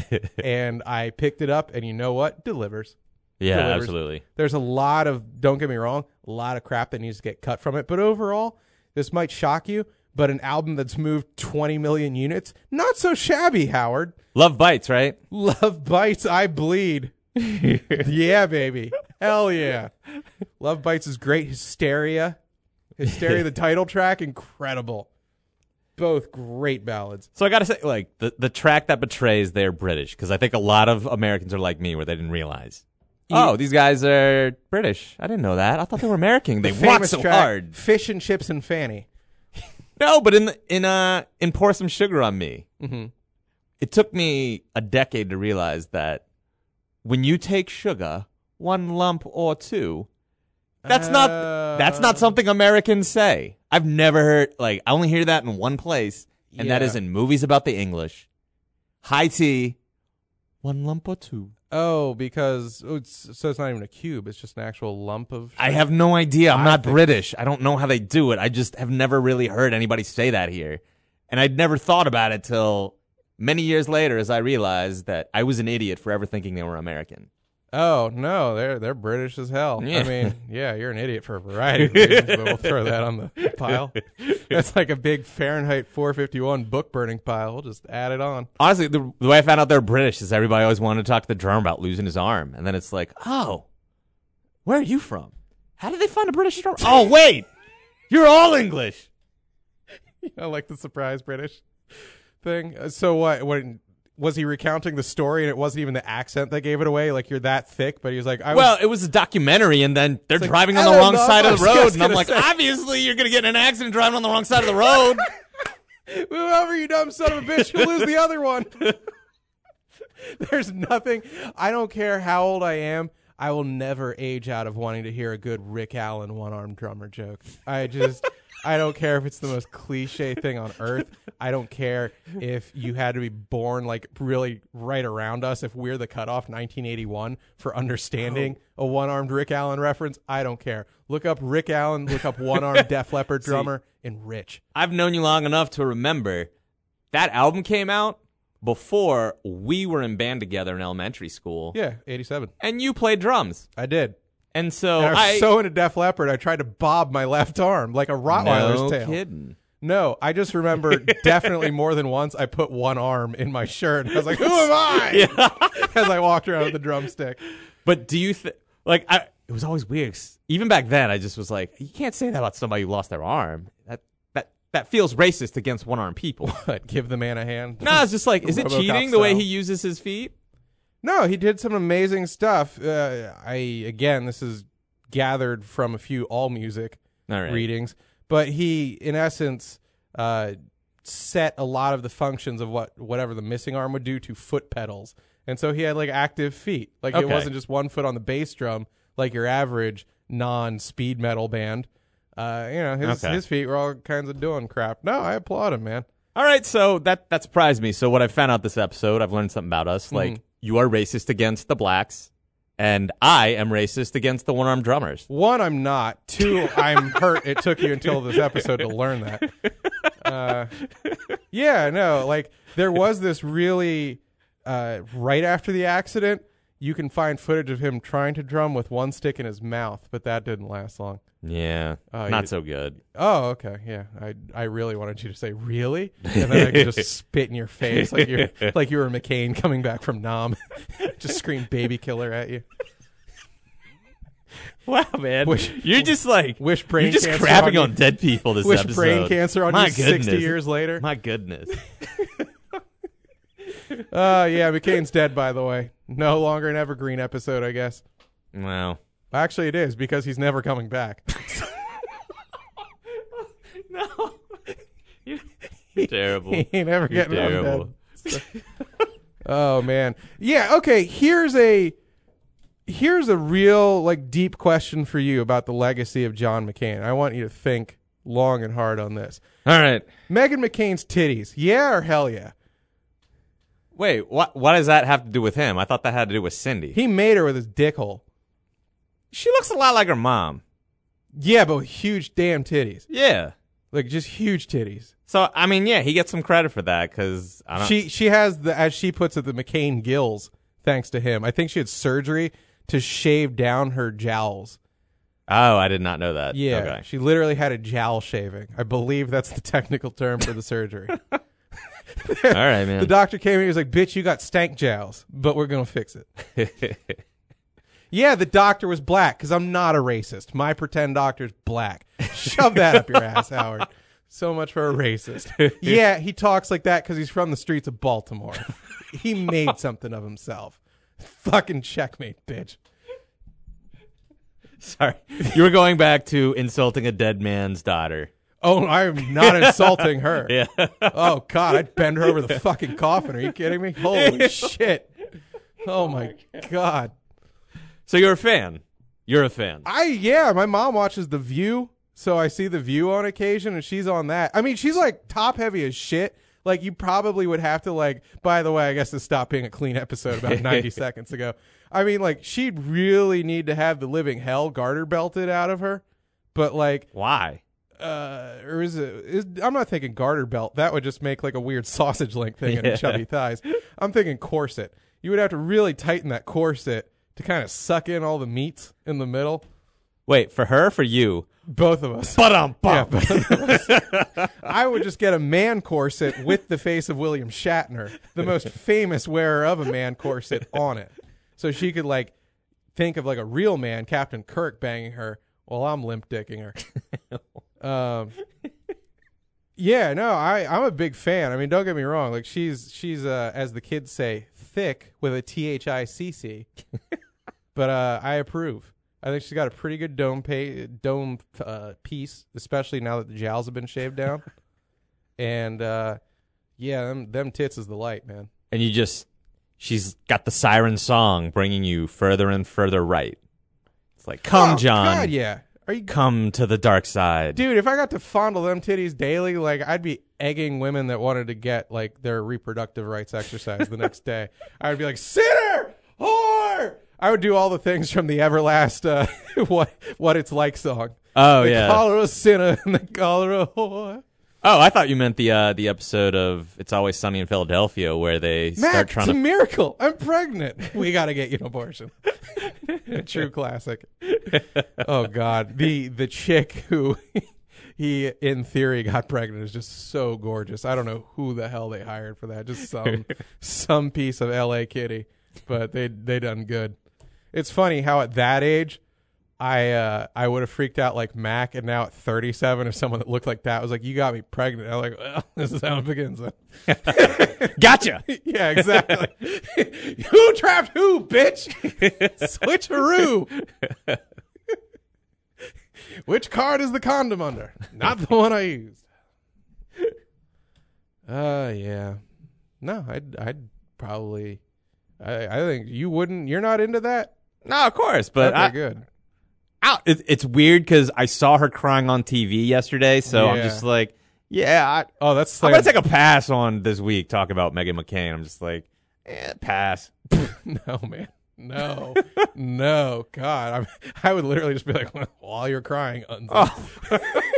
And I picked it up, and you know what? Delivers. Yeah, Delivers. absolutely. There's a lot of, don't get me wrong, a lot of crap that needs to get cut from it. But overall, this might shock you, but an album that's moved twenty million units, not so shabby, Howard. Love bites, right? Love bites, I bleed. Yeah, baby. Hell yeah. Love bites is great. Hysteria. Hysteria, the title track, incredible. Both great ballads. So I got to say, like, the, the track that betrays they're British, because I think a lot of Americans are like me where they didn't realize. Oh, these guys are British. I didn't know that. I thought they were American. They The rock famous so track, hard. Fish and Chips and Fanny. No, but in the, in uh in Pour Some Sugar on Me, Mm-hmm. it took me a decade to realize that when you take sugar, one lump or two, that's not that's not something Americans say. I've never heard, like, I only hear that in one place, and that Yeah. is in movies about the English. High tea, one lump or two. Oh, because oh, it's, so it's not even a cube. It's just an actual lump of. I have no idea. I'm I not think- British. I don't know how they do it. I just have never really heard anybody say that here. And I'd never thought about it till many years later as I realized that I was an idiot for ever thinking they were American. Oh no, they're they're British as hell. Yeah. I mean, yeah, you're an idiot for a variety of reasons, but we'll throw that on the pile. That's like a big Fahrenheit four fifty-one book burning pile. We'll just add it on. Honestly, the, the way I found out they're British is everybody always wanted to talk to the drummer about losing his arm. And then it's like, oh, where are you from? How did they find a British drummer? Oh, wait, you're all English. You know, like the surprise British thing. Uh, So what? When was he recounting the story, and it wasn't even the accent that gave it away? Like, you're that thick, but he was like, I Well, was, it was a documentary, and then they're like, driving on I the don't wrong know, side I of the was road. just And I'm gonna like, say. obviously, you're going to get in an accident driving on the wrong side of the road. move over, you dumb son of a bitch. You'll lose the other one. There's nothing. I don't care how old I am. I will never age out of wanting to hear a good Rick Allen one-armed drummer joke. I just, I don't care if it's the most cliche thing on earth. I don't care if you had to be born like really right around us. If we're the cutoff nineteen eighty-one for understanding Oh. a one-armed Rick Allen reference, I don't care. Look up Rick Allen, look up one-armed Def Leppard drummer, and Rich. I've known you long enough to remember that album came out before we were in band together in elementary school. Yeah, eighty-seven. And you played drums. I did. And so And I was I so into Def Leppard, I tried to bob my left arm like a Rottweiler's no tail. kidding. No, I just remember definitely more than once I put one arm in my shirt. I was like, who am I? Yeah. As I walked around with the drumstick. But do you think, like, I, it was always weird. 'Cause even back then, I just was like, you can't say that about somebody who lost their arm. That that that feels racist against one-armed people. But give the man a hand. No, it's just like, is it RoboCop cheating the way style. he uses his feet? No, he did some amazing stuff. Uh, I again, this is gathered from a few AllMusic All right. readings, but he, in essence, uh, set a lot of the functions of what whatever the missing arm would do to foot pedals, and so he had like active feet. Like it Okay. wasn't just one foot on the bass drum like your average non-speed metal band. Uh, you know, his Okay. his feet were all kinds of doing crap. No, I applaud him, man. All right, so that that surprised me. So what I found out this episode, I've learned something about us. Like, you are racist against the blacks, and I am racist against the one-armed drummers. One, I'm not. Two, I'm hurt. It took you until this episode to learn that. Uh, yeah, no, like there was this really uh, right after the accident. You can find footage of him trying to drum with one stick in his mouth, but that didn't last long. Yeah, Oh, not you- so good. Oh, okay, yeah. I I really wanted you to say really, and then I could just spit in your face like you're like you were McCain coming back from Nam, just scream "baby killer" at you. Wow, man, Wish- you're just like wish brain you're just cancer crapping on you. on dead people this Wish episode. brain cancer on My you sixty goodness. years later. My goodness. Uh, yeah, McCain's dead, by the way. No longer an evergreen episode, I guess. Wow. Actually, it is because he's never coming back. No. You're, you're terrible. He ain't ever You're getting terrible. undead. Oh man, yeah. Okay, here's a Here's a real like deep question for you about the legacy of John McCain. I want you to think long and hard on this. All right. Meghan McCain's titties, yeah or hell yeah? Wait, what what does that have to do with him? I thought that had to do with Cindy. He made her with his dick hole. She looks a lot like her mom. Yeah, but with huge damn titties. Yeah. Like just huge titties. So, I mean, yeah, he gets some credit for that because I don't. She she has the, as she puts it, the McCain gills. Thanks to him, I think she had surgery to shave down her jowls. Oh, I did not know that. Yeah, Okay. she literally had a jowl shaving. I believe that's the technical term for the surgery. All right, man. The doctor came in, he was like, "Bitch, you got stank jowls, but we're gonna fix it." Yeah, the doctor was black because I'm not a racist. My pretend doctor's black. Shove that up your ass, Howard. So much for a racist. Yeah, he talks like that because he's from the streets of Baltimore. He made something of himself. Fucking checkmate, bitch. Sorry. You were going back to insulting a dead man's daughter. Oh, I'm not insulting her. Yeah. Oh, God, I'd bend her over the fucking coffin. Are you kidding me? Holy shit. Oh, my God. So you're a fan. You're a fan. I, yeah, my mom watches The View, so I see The View on occasion, and she's on that. I mean, she's, like, top-heavy as shit. Like, you probably would have to, like, by the way, I guess this stopped being a clean episode about ninety seconds ago. I mean, like, she'd really need to have the living hell garter belted out of her. But, like, Why? uh, or is it, is, I'm not thinking garter belt. That would just make, like, a weird sausage link thing in Yeah. her chubby thighs. I'm thinking corset. You would have to really tighten that corset to kind of suck in all the meats in the middle. Wait, for her or for you? Both of us. But um, Yeah, both of us. I would just get a man corset with the face of William Shatner, the most famous wearer of a man corset, on it. So she could, like, think of, like, a real man, Captain Kirk, banging her while I'm limp dicking her. um, yeah, no, I, I'm a big fan. I mean, don't get me wrong. Like, she's, she's uh, as the kids say, thick with a T H I C C. But uh, I approve. I think she's got a pretty good dome pay, dome uh, piece, especially now that the jowls have been shaved down. And uh, yeah, them, them tits is the light, man. And you just, she's got the siren song bringing you further and further right. It's like, come, Oh, John. God, yeah. Are you, Come to the dark side. dude? If I got to fondle them titties daily, like I'd be egging women that wanted to get like their reproductive rights exercised the next day. I would be like, sinner, whore. I would do all the things from the Everlast uh, what what it's like song. Oh, They yeah. call her a sinner and they call her a whore. Oh, I thought you meant the uh, the episode of It's Always Sunny in Philadelphia where they start Mac, trying it's a to. miracle. I'm pregnant. We got to get you an abortion. A true classic. Oh God, the the chick who he in theory got pregnant is just so gorgeous. I don't know who the hell they hired for that. Just some some piece of L A kitty, but they they done good. It's funny how at that age, I uh, I would have freaked out like Mac, and now at thirty-seven, if someone that looked like that was like, "You got me pregnant," I'm like, "Well, this is how it begins." Gotcha. Yeah, exactly. Who trapped who, bitch? Switcheroo. Which card is the condom under? Not the one I used. Uh, yeah. No, I'd I'd probably. I I think you wouldn't. You're not into that. No, of course, but Okay, I, good. I, it, it's weird because I saw her crying on T V yesterday, so I'm Yeah. just like, yeah, I, Oh, that's I'm like gonna take a pass on this week talking about Meghan McCain. I'm just like, eh, pass. no, man. No, no, God, I'm, I would literally just be like, while you're crying, unzip. Oh.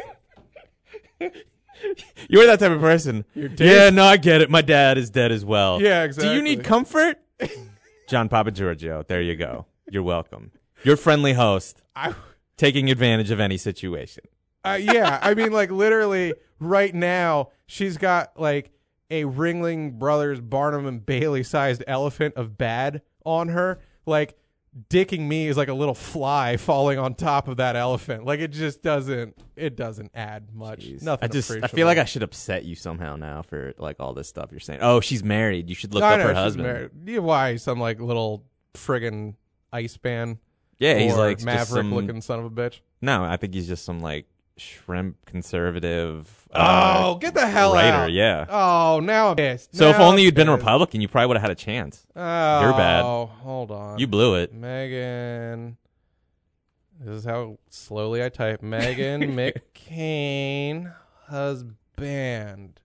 You're that type of person. You're dead. Yeah, no, I get it. My dad is dead as well. Yeah, Do exactly. you need comfort? John Papa Giorgio. There you go. You're welcome. Your friendly host, I, taking advantage of any situation. uh, yeah, I mean, like literally right now, she's got like a Ringling Brothers Barnum and Bailey sized elephant of bad on her. Like dicking me is like a little fly falling on top of that elephant. Like it just doesn't. It doesn't add much. Jeez. Nothing. I just I appreciable. feel like I should upset you somehow now for like all this stuff you're saying. Oh, she's married. You should look No, I up know her she's husband. married. Yeah, why some like little friggin' ice band? Yeah, he's or like just Maverick some- looking son of a bitch. No, I think he's just some like shrimp conservative. Uh, Oh, get the hell writer, out! yeah. Oh, now I'm pissed. So if Now only I'm you'd been a pissed. Republican, you probably would have had a chance. Oh, You're bad. Hold on. You blew it. Megan. This is how slowly I type. Megan McCain husband.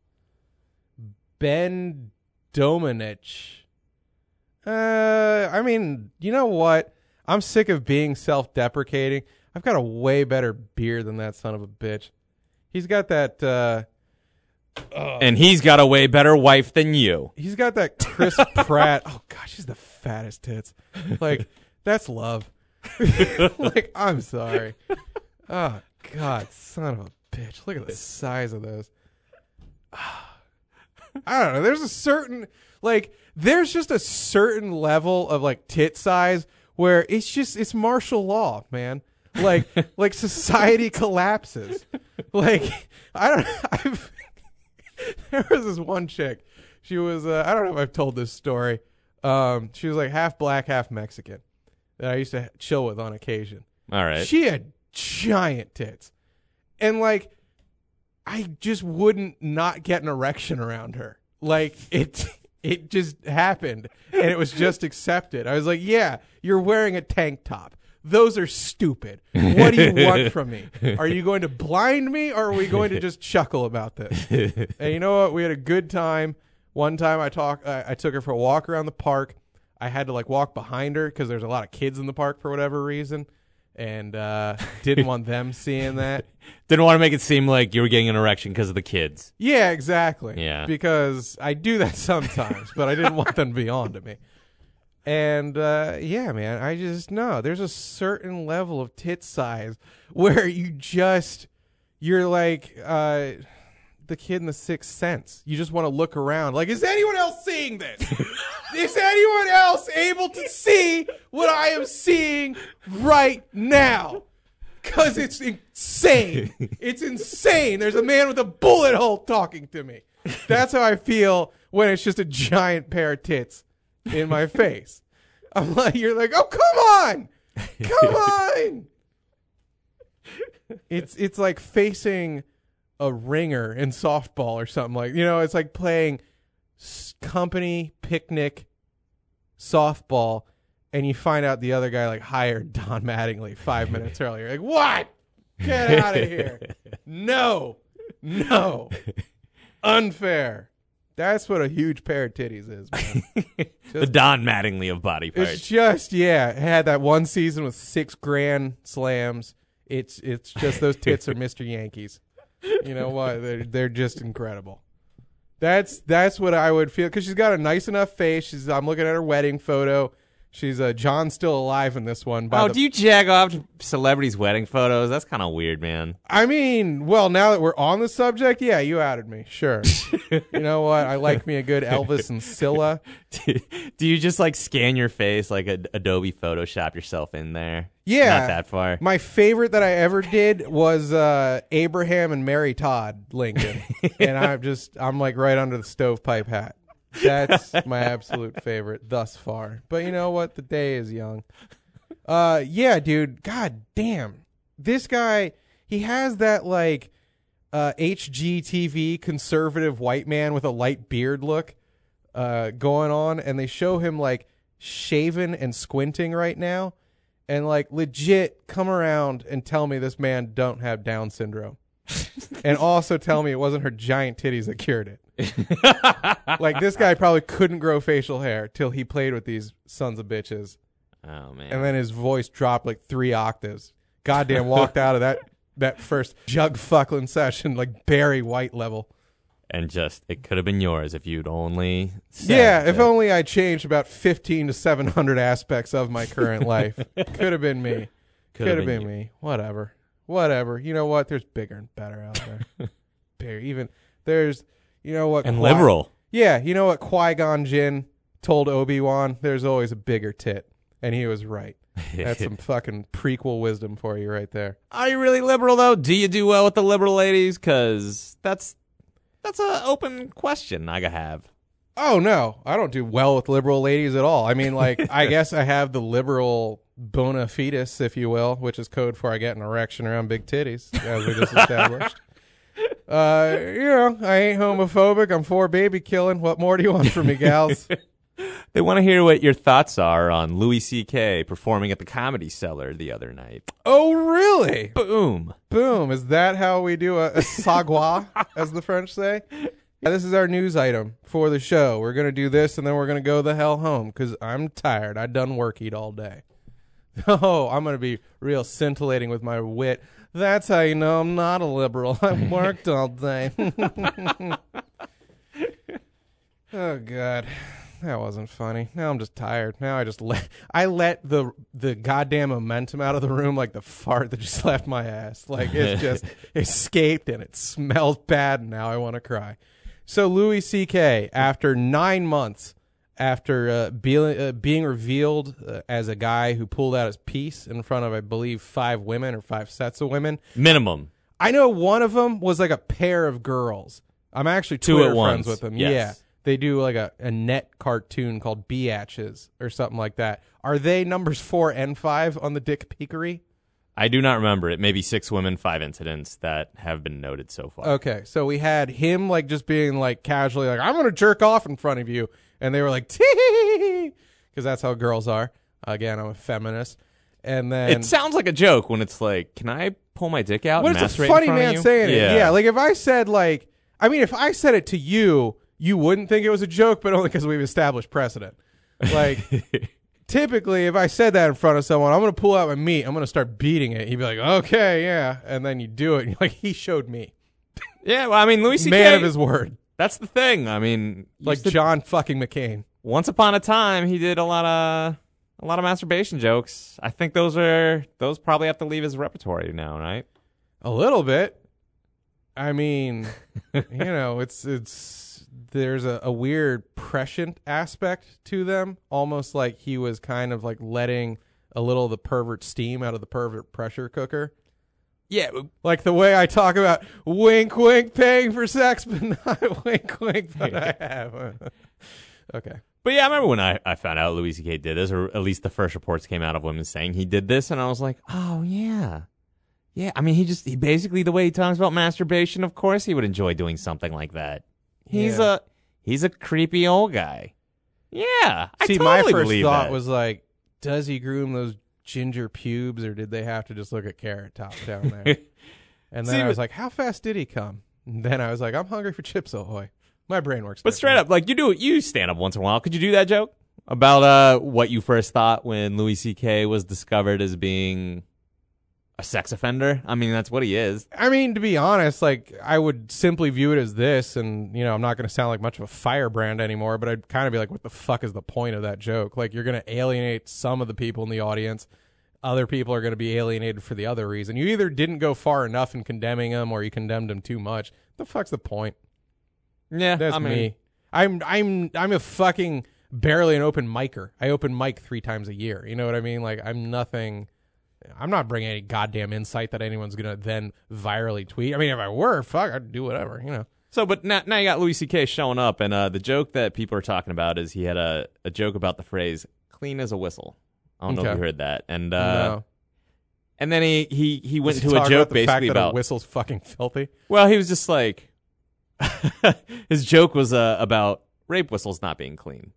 Ben Domenech. Uh, I mean, you know what? I'm sick of being self-deprecating. I've got a way better beard than that son of a bitch. He's got that. Uh, And he's got a way better wife than you. He's got that Chris Pratt. Oh gosh, she's the fattest tits. Like that's love. Like I'm sorry. Oh God, son of a bitch. Look at the size of those. I don't know. There's a certain like there's just a certain level of like tit size where it's just it's martial law, man. Like like society collapses. Like I don't I've there was this one chick. She was uh, I don't know if I've told this story. Um, she was like half black, half Mexican that I used to chill with on occasion. All right. She had giant tits. And like I just wouldn't not get an erection around her. Like it it just happened and it was just accepted. I was like, "Yeah, you're wearing a tank top. Those are stupid. What do you want from me? Are you going to blind me or are we going to just chuckle about this?" And you know what? We had a good time. One time I talk, I, I took her for a walk around the park. I had to like walk behind her because there's a lot of kids in the park for whatever reason. And uh, didn't want them seeing that. Didn't want to make it seem like you were getting an erection because of the kids. Yeah, exactly. Yeah. Because I do that sometimes, but I didn't want them to be on to me. And, uh, yeah, man, I just know there's a certain level of tit size where you just, you're like uh, the kid in The Sixth Sense. You just want to look around like, is anyone else seeing this? Is anyone else able to see what I am seeing right now? Because it's insane. It's insane. There's a man with a bullet hole talking to me. That's how I feel when it's just a giant pair of tits in my face. I'm like, you're like, oh, come on. Come on. It's it's like facing a ringer in softball or something like, you know, it's like playing s- company picnic softball and you find out the other guy like hired Don Mattingly five minutes earlier. Like, what? Get out of here. No. No. Unfair. That's what a huge pair of titties is, man. The Don Mattingly of body parts. It's just, yeah, it had that one season with six grand slams. It's it's just those tits are Mister Yankees. You know what? They're, they're just incredible. That's that's what I would feel because she's got a nice enough face. She's I'm looking at her wedding photo. She's uh, John's still alive in this one. By Oh, the, do you jag off celebrities' wedding photos? That's kind of weird, man. I mean, well, now that we're on the subject, yeah, you outed me. Sure. You know what? I like me a good Elvis and Scylla. Do you just like scan your face like a, Adobe Photoshop yourself in there? Yeah. Not that far. My favorite that I ever did was uh, Abraham and Mary Todd Lincoln. And I'm just, I'm like right under the stovepipe hat. That's my absolute favorite thus far. But you know what? The day is young. Uh, yeah, dude. God damn. This guy, he has that like uh, H G T V conservative white man with a light beard look uh, going on. And they show him like shaven and squinting right now. And like legit come around and tell me this man don't have Down syndrome. And also tell me it wasn't her giant titties that cured it. Like this guy probably couldn't grow facial hair till he played with these sons of bitches. Oh man. And then his voice dropped like three octaves. Goddamn walked out of that that first jug fuckling session like Barry White level. And just it could have been yours if you'd only said Yeah, if that. only I changed about fifteen to seven hundred aspects of my current life. Could have been me. Could have been, you. me. Whatever. Whatever. You know what? There's bigger and better out there. Bigger. Even there's, you know what? And Qui- liberal. Yeah, you know what Qui-Gon Jinn told Obi-Wan? There's always a bigger tit. And he was right. That's some fucking prequel wisdom for you right there. Are you really liberal though? Do you do well with the liberal ladies? Because that's that's an open question I have. Oh, no. I don't do well with liberal ladies at all. I mean, like, I guess I have the liberal bona fides, if you will, which is code for I get an erection around big titties, as we just established. Uh, you know, I ain't homophobic. I'm for baby killing. What more do you want from me, gals? They want to hear what your thoughts are on Louis C K performing at the Comedy Cellar the other night. Oh, really? Boom. Boom. Is that how we do a, a sagwa, as the French say? Yeah, this is our news item for the show. We're going to do this, and then we're going to go the hell home, because I'm tired. I done work eat all day. Oh, I'm going to be real scintillating with my wit. That's how you know I'm not a liberal. I've worked all day. Oh, God. That wasn't funny. Now I'm just tired. Now I just let I let the the goddamn momentum out of the room like the fart that just left my ass. Like it's just escaped and it smelled bad and now I want to cry. So Louis C K, after nine months after uh, be, uh, being revealed uh, as a guy who pulled out his piece in front of, I believe, five women or five sets of women. Minimum. I know one of them was like a pair of girls. I'm actually Two Twitter at friends once. with them. Yes. Yeah. They do like a, a net cartoon called Biatches or something like that. Are they numbers four and five on the Dick Peakery? I do not remember. It may be six women, five incidents that have been noted so far. Okay, so we had him like just being like casually like, I'm going to jerk off in front of you. And they were like, tee, because that's how girls are. Again, I'm a feminist. And then It sounds like a joke when it's like, can I pull my dick out Well, and it's a masturbate funny in front man of you? saying yeah. it. Yeah, like if I said like, I mean, if I said it to you, you wouldn't think it was a joke, but only because we've established precedent. Like, typically, if I said that in front of someone, I'm going to pull out my meat. I'm going to start beating it. He'd be like, okay, yeah. And then you do it. And you're like, he showed me. Yeah, well, I mean, Louis C K. Man of his word. That's the thing. I mean, Like used to- John fucking McCain. once upon a time, he did a lot of a lot of masturbation jokes. I think those are those probably have to leave his repertoire now, right? A little bit. I mean, you know, it's it's there's a, a weird prescient aspect to them, almost like he was kind of like letting a little of the pervert steam out of the pervert pressure cooker. Yeah, Like the way I talk about wink, wink, paying for sex, but not wink, wink, but I have. Okay. but yeah, I remember when I, I found out Louis C K did this, or at least the first reports came out of women saying he did this, and I was like, oh yeah, yeah. I mean, he just he basically the way he talks about masturbation, of course he would enjoy doing something like that. He's Yeah. a he's a creepy old guy. Yeah, I See, totally my first believe thought that. was like, does he groom those ginger pubes, or did they have to just look at Carrot Top down there? And then See, I was like, how fast did he come? And then I was like, I'm hungry for Chips Ahoy. My brain works. But straight up, like you do, you stand up once in a while. Could you do that joke about uh what you first thought when Louis C K was discovered as being a sex offender? I mean, that's what he is. I mean, to be honest, like I would simply view it as this, and you know, I'm not going to sound like much of a firebrand anymore, but I'd kind of be like, what the fuck is the point of that joke? Like, you're going to alienate some of the people in the audience. Other people are going to be alienated for the other reason. You either didn't go far enough in condemning him, or you condemned him too much. The fuck's the point? Yeah, That's I mean, me. I'm I'm I'm a fucking barely an open micer. I open mic three times a year. You know what I mean? Like I'm nothing. I'm not bringing any goddamn insight that anyone's gonna then virally tweet. I mean, if I were, fuck, I'd do whatever. You know. So, but now, now you got Louis C K showing up, and uh, the joke that people are talking about is he had a, a joke about the phrase "clean as a whistle." I don't know if Okay. you heard that, and uh, no. and then he he he went Does he into a talk joke about the fact basically that about a whistle's fucking filthy. well, he was just like his joke was uh, about rape whistles not being clean.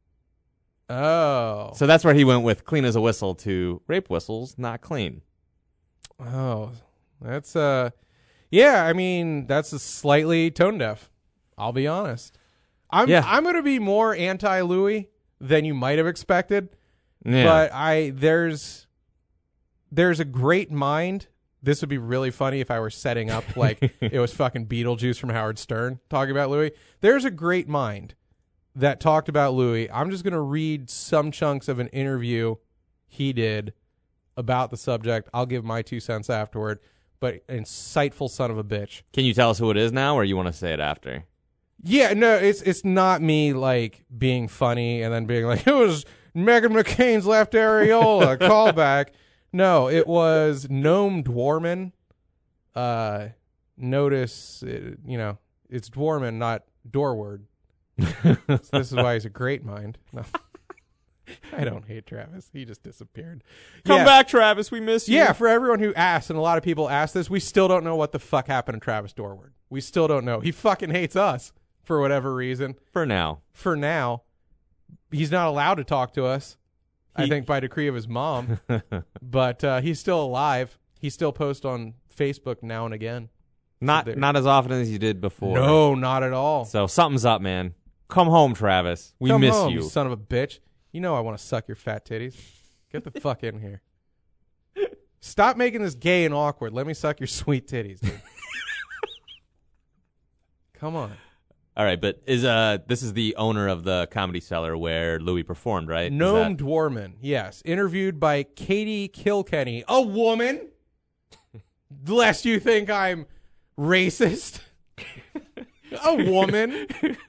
Oh. So that's where he went with "clean as a whistle" to rape whistles not clean. Oh, that's uh, yeah. I mean, that's a slightly tone deaf. I'll be honest. I'm Yeah. I'm gonna be more anti Louis than you might have expected. Yeah. But I there's there's a great mind. This would be really funny if I were setting up like it was fucking Beetlejuice from Howard Stern talking about Louis. There's a great mind that talked about Louis. I'm just gonna read some chunks of an interview he did about the subject. I'll give my two cents afterward. But insightful son of a bitch. Can you tell us who it is now, or you want to say it after? Yeah, no, it's it's not me like being funny and then being like, it was Megan McCain's left areola callback. No, it was Noam Dwarman. Uh, notice, uh, you know, it's Dwarman, not Doorward. So this is why he's a great mind. No. I don't hate Travis. He just disappeared. Come Yeah. back, Travis. We miss you. Yeah, for everyone who asked, and a lot of people asked this, we still don't know what the fuck happened to Travis Dorward. We still don't know. He fucking hates us for whatever reason. For now. For now. He's not allowed to talk to us, I He- think by decree of his mom. But uh, he's still alive. He still posts on Facebook now and again. Not there- not as often as you did before. No, not at all. So something's up, man. Come home, Travis. We Come miss home, you. son of a bitch. You know I want to suck your fat titties. Get the fuck in here. Stop making this gay and awkward. Let me suck your sweet titties, dude. Come on. All right, but is uh this is the owner of the Comedy Cellar where Louis performed, right? Is Noam that- Dwarman, yes. Interviewed by Katie Kilkenny, a woman. Lest you think I'm racist. A woman.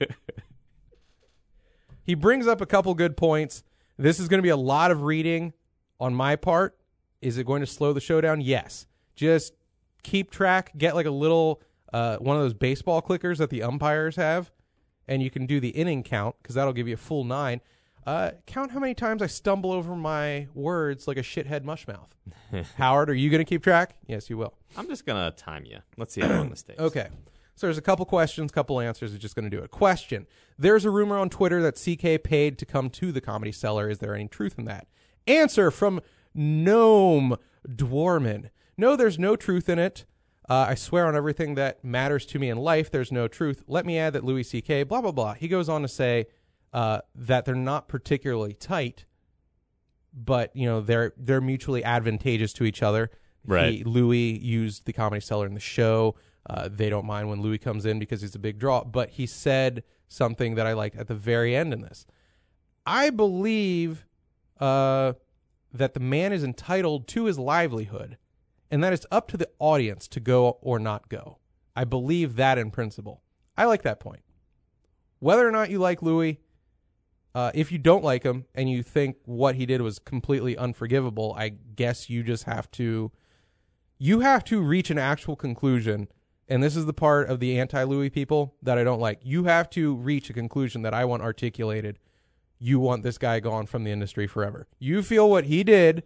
He brings up a couple good points. This is going to be a lot of reading on my part. Is it going to slow the show down? Yes. Just keep track. Get like a little, uh, one of those baseball clickers that the umpires have, and you can do the inning count because that'll give you a full nine. Uh, count how many times I stumble over my words like a shithead mushmouth. Howard, are you going to keep track? Yes, you will. I'm just gonna time you. Let's see how long this takes. Okay. So there's a couple questions, couple answers. We're just going to do it. Question. There's a rumor on Twitter that C K paid to come to the Comedy Cellar. Is there any truth in that? Answer from Noam Dwarman. No, there's no truth in it. Uh, I swear on everything that matters to me in life, there's no truth. Let me add that Louis C K, blah, blah, blah. He goes on to say uh, that they're not particularly tight, but, you know, they're they're mutually advantageous to each other. Right. He, Louis used the Comedy Cellar in the show. Uh, they don't mind when Louis comes in because he's a big draw. But he said something that I liked at the very end in this. I believe uh, that the man is entitled to his livelihood, and that it's up to the audience to go or not go. I believe that in principle. I like that point. Whether or not you like Louis, uh, if you don't like him and you think what he did was completely unforgivable, I guess you just have to, you have to reach an actual conclusion. And this is the part of the anti-Louis people that I don't like. You have to reach a conclusion that I want articulated. You want this guy gone from the industry forever. You feel what he did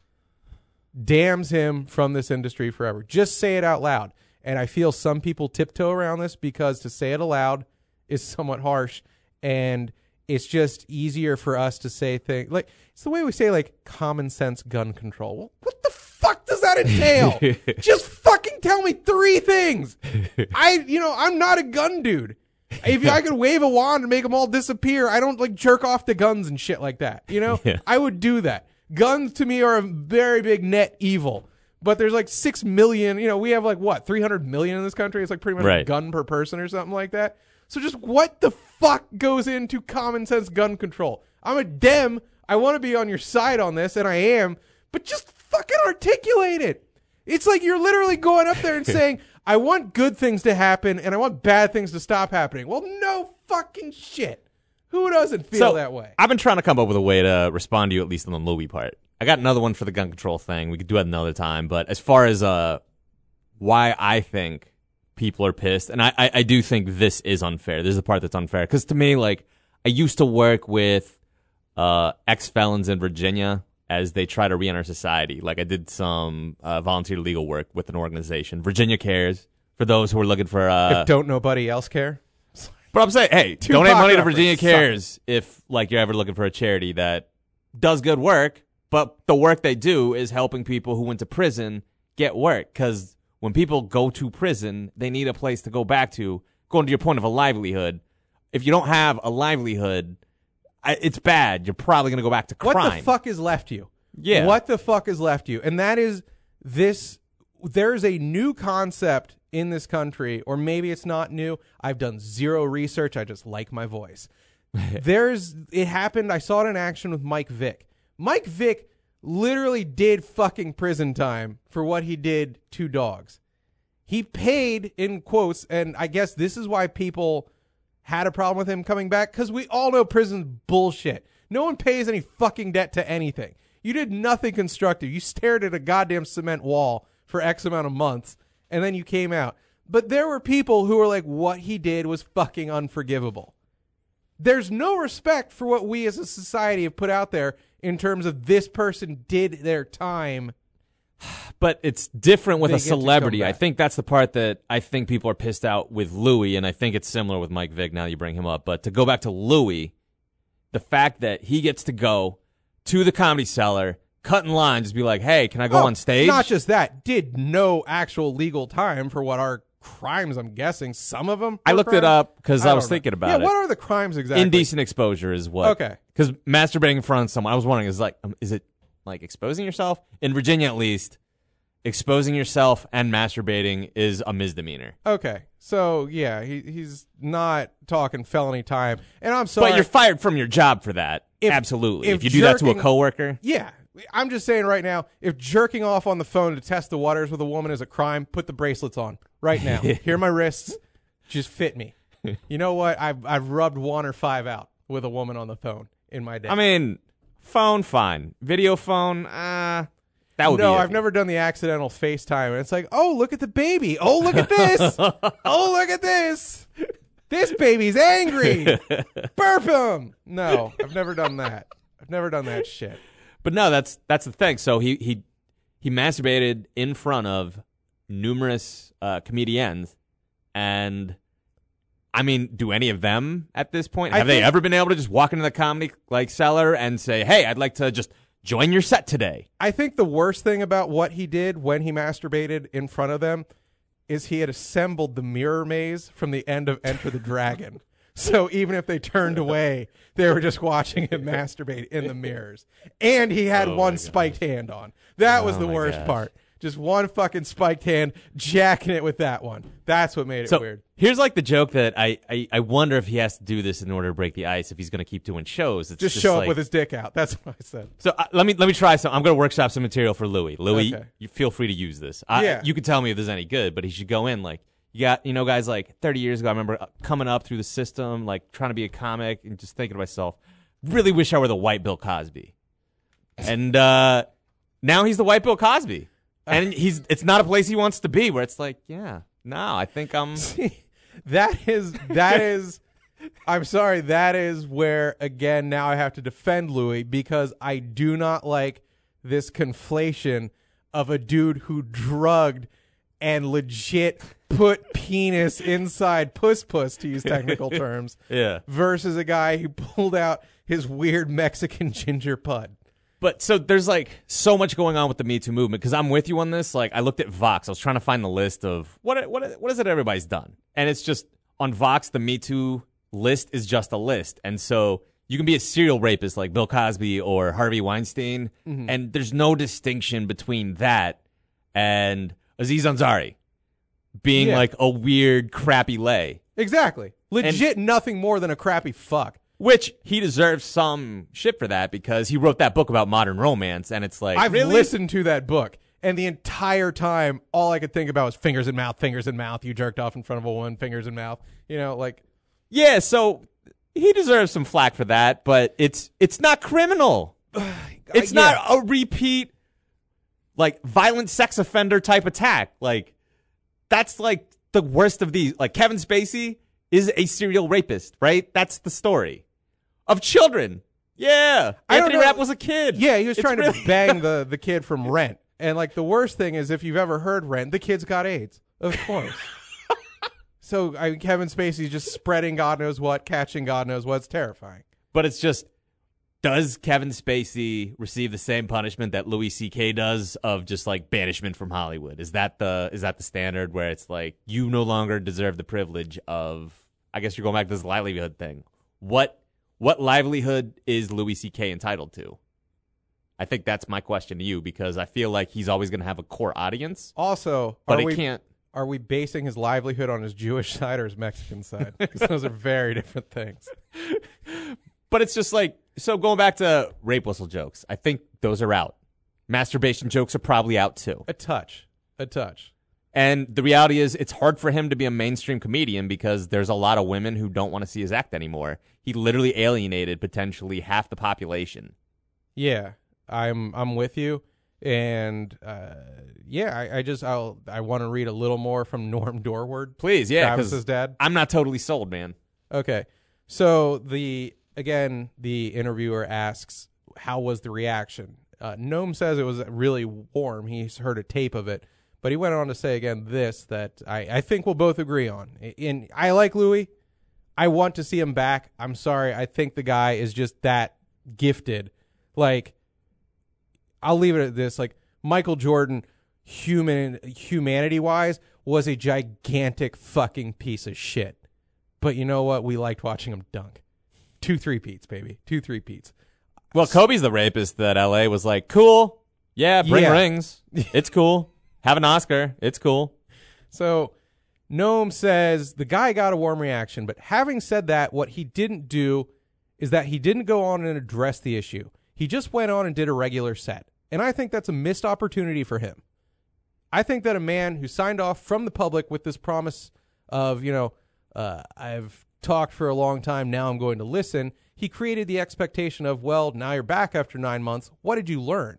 damns him from this industry forever. Just say it out loud. And I feel some people tiptoe around this because to say it aloud is somewhat harsh. And it's just easier for us to say things like, it's the way we say like common sense gun control. Well, what the fuck does that entail? Just fucking tell me three things. I, you know, I'm not a gun dude. If I could wave a wand and make them all disappear, I don't like jerk off to guns and shit like that. You know, Yeah. I would do that. Guns to me are a very big net evil. But there's like six million, you know, we have like what, three hundred million in this country? It's like pretty much a Right. gun per person or something like that. So just what the fuck goes into common sense gun control? I'm a Dem. I want to be on your side on this, and I am, but just fucking articulate it. It's like you're literally going up there and saying, I want good things to happen, and I want bad things to stop happening. Well, no fucking shit. Who doesn't feel So, that way? I've been trying to come up with a way to respond to you, at least on the Louis part. I got another one for the gun control thing. We could do it another time. But as far as uh, why I think people are pissed, and I, I, I do think this is unfair. This is the part that's unfair. Because to me, like, I used to work with uh, ex-felons in Virginia as they try to re-enter society. Like, I did some uh, volunteer legal work with an organization, Virginia Cares, for those who are looking for... Uh, if don't nobody else care? But I'm saying, hey, Tupac donate money to reference Virginia sucked. Cares if, like, you're ever looking for a charity that does good work, but the work they do is helping people who went to prison get work. Because when people go to prison, they need a place to go back to. Going to your point of a livelihood, if you don't have a livelihood, I, it's bad. You're probably going to go back to crime. What the fuck is left you? Yeah. What the fuck is left you? And that is this. There's a new concept in this country, or maybe it's not new. I've done zero research. I just like my voice. There's, it happened. I saw it in action with Mike Vick. Mike Vick literally did fucking prison time for what he did to dogs. He paid, in quotes, and I guess this is why people had a problem with him coming back, because we all know prison's bullshit. No one pays any fucking debt to anything. You did nothing constructive. You stared at a goddamn cement wall for X amount of months, and then you came out. But there were people who were like, what he did was fucking unforgivable. there's no respect for what we as a society have put out there in terms of this person did their time. But it's different with They a get to come celebrity. I back. think that's the part that I think people are pissed out with Louis, and I think it's similar with Mike Vick now that you bring him up. But to go back to Louis, the fact that he gets to go to the Comedy Cellar, cut in line, just be like, hey, can I go Oh, on stage? Not just that, did no actual legal time for what are crimes, I'm guessing. Some of them I were looked it crimes? up because I, don't was know. thinking about yeah, it. what are the crimes exactly? Indecent exposure is what. Okay. Because masturbating in front of someone, I was wondering, is like, um, is it like exposing yourself? In Virginia, at least, exposing yourself and masturbating is a misdemeanor. Okay, so yeah, he he's not talking felony time, and I'm sorry. But you're fired from your job for that. If- Absolutely. if If, you do that to a jerking- coworker, Yeah, I'm just saying right now, if jerking off on the phone to test the waters with a woman is a crime, put the bracelets on right now. Here are my wrists. Just fit me. You know what? I've I've rubbed one or five out with a woman on the phone in my day. I mean, phone, fine. Video phone, uh, that would no, be I've iffy. never done the accidental FaceTime. And it's like, oh, look at the baby. Oh, look at this. Oh, look at this. This baby's angry. Burp him. No, I've never done that. I've never done that shit. But no, that's that's the thing. So he he he masturbated in front of numerous uh, comedians, and I mean, do any of them at this point I have they think- ever been able to just walk into the comedy like cellar and say, "Hey, I'd like to just join your set today"? I think the worst thing about what he did when he masturbated in front of them is he had assembled the mirror maze from the end of Enter the Dragon. So even if they turned away, they were just watching him masturbate in the mirrors. And he had Oh one my spiked hand on. That was Oh the my worst gosh. part. Just one fucking spiked hand, jacking it with that one. That's what made it So weird. here's like the joke that I, I I wonder if he has to do this in order to break the ice if he's going to keep doing shows. It's Just, just, show like, up with his dick out. That's what I said. So uh, let me let me try some. I'm going to workshop some material for Louis. Louis, Okay. you feel free to use this. I, Yeah. You can tell me if there's any good, but he should go in like you got you know guys like thirty years ago. I remember uh, coming up through the system, like trying to be a comic, and just thinking to myself, really wish I were the white Bill Cosby. And uh, now he's the white Bill Cosby, and he's it's not a place he wants to be. Where it's like, yeah, no, I think I'm. that is that is I'm sorry, that is where again now I have to defend Louis because I do not like this conflation of a dude who drugged and legit put penis inside puss puss, to use technical terms, Yeah. versus a guy who pulled out his weird Mexican ginger pud. But so there's like so much going on with the Me Too movement because I'm with you on this. Like I looked at Vox, I was trying to find the list of what what what is it everybody's done, and it's just on Vox the Me Too list is just a list, and so you can be a serial rapist like Bill Cosby or Harvey Weinstein, Mm-hmm. and there's no distinction between that and Aziz Ansari being Yeah. like a weird crappy lay. Exactly. Legit nothing more than a crappy fuck. Which he deserves some shit for that because he wrote that book about modern romance, and it's like I've really? listened to that book, and the entire time, all I could think about was fingers in mouth, fingers in mouth. You jerked off in front of a woman, fingers in mouth. You know, like Yeah, so he deserves some flack for that, but it's it's not criminal. It's yeah. not a repeat, like violent sex offender type attack. Like that's like the worst of these. Like Kevin Spacey is a serial rapist, right? That's the story of children. Yeah, I don't Anthony know. Rapp was a kid. Yeah, he was It's trying really- to bang the the kid from Rent, and like the worst thing is if you've ever heard Rent, the kid's got AIDS, of course. So I, Kevin Spacey's just spreading God knows what, catching God knows what. It's terrifying. But it's just, does Kevin Spacey receive the same punishment that Louis C K does of just like banishment from Hollywood? Is that the is that the standard where it's like you no longer deserve the privilege of? I guess you're going back to this livelihood thing. What what livelihood is Louis C K entitled to? I think that's my question to you because I feel like he's always going to have a core audience, Also, but are it we can't. are we basing his livelihood on his Jewish side or his Mexican side? Because those are very different things. But it's just like, so going back to rape whistle jokes, I think those are out. Masturbation jokes are probably out too. A touch, a touch. And the reality is, it's hard for him to be a mainstream comedian because there's a lot of women who don't want to see his act anymore. He literally alienated potentially half the population. Yeah, I'm I'm with you, and uh, yeah, I, I just I'll I want to read a little more from Norm Dorward. Please, yeah, Travis's because dad. I'm not totally sold, man. Okay, So the again, the interviewer asks, how was the reaction? Uh, Noam says it was really warm. He's heard a tape of it. But he went on to say again this, that I, I think we'll both agree on. In I like Louis. I want to see him back. I'm sorry. I think the guy is just that gifted. Like, I'll leave it at this. Like, Michael Jordan, human humanity-wise, was a gigantic fucking piece of shit. But you know what? We liked watching him dunk. Two three-peats, baby. Two three-peats. Well, Kobe's the rapist that L A was like, cool. Yeah, bring Yeah. rings. It's cool. Have an Oscar. It's cool. So Noam says the guy got a warm reaction, but having said that, what he didn't do is that he didn't go on and address the issue. He just went on and did a regular set. And I think that's a missed opportunity for him. I think that a man who signed off from the public with this promise of, you know, uh, I've talked for a long time, now I'm going to listen, he created the expectation of, well, now you're back after nine months. What did you learn?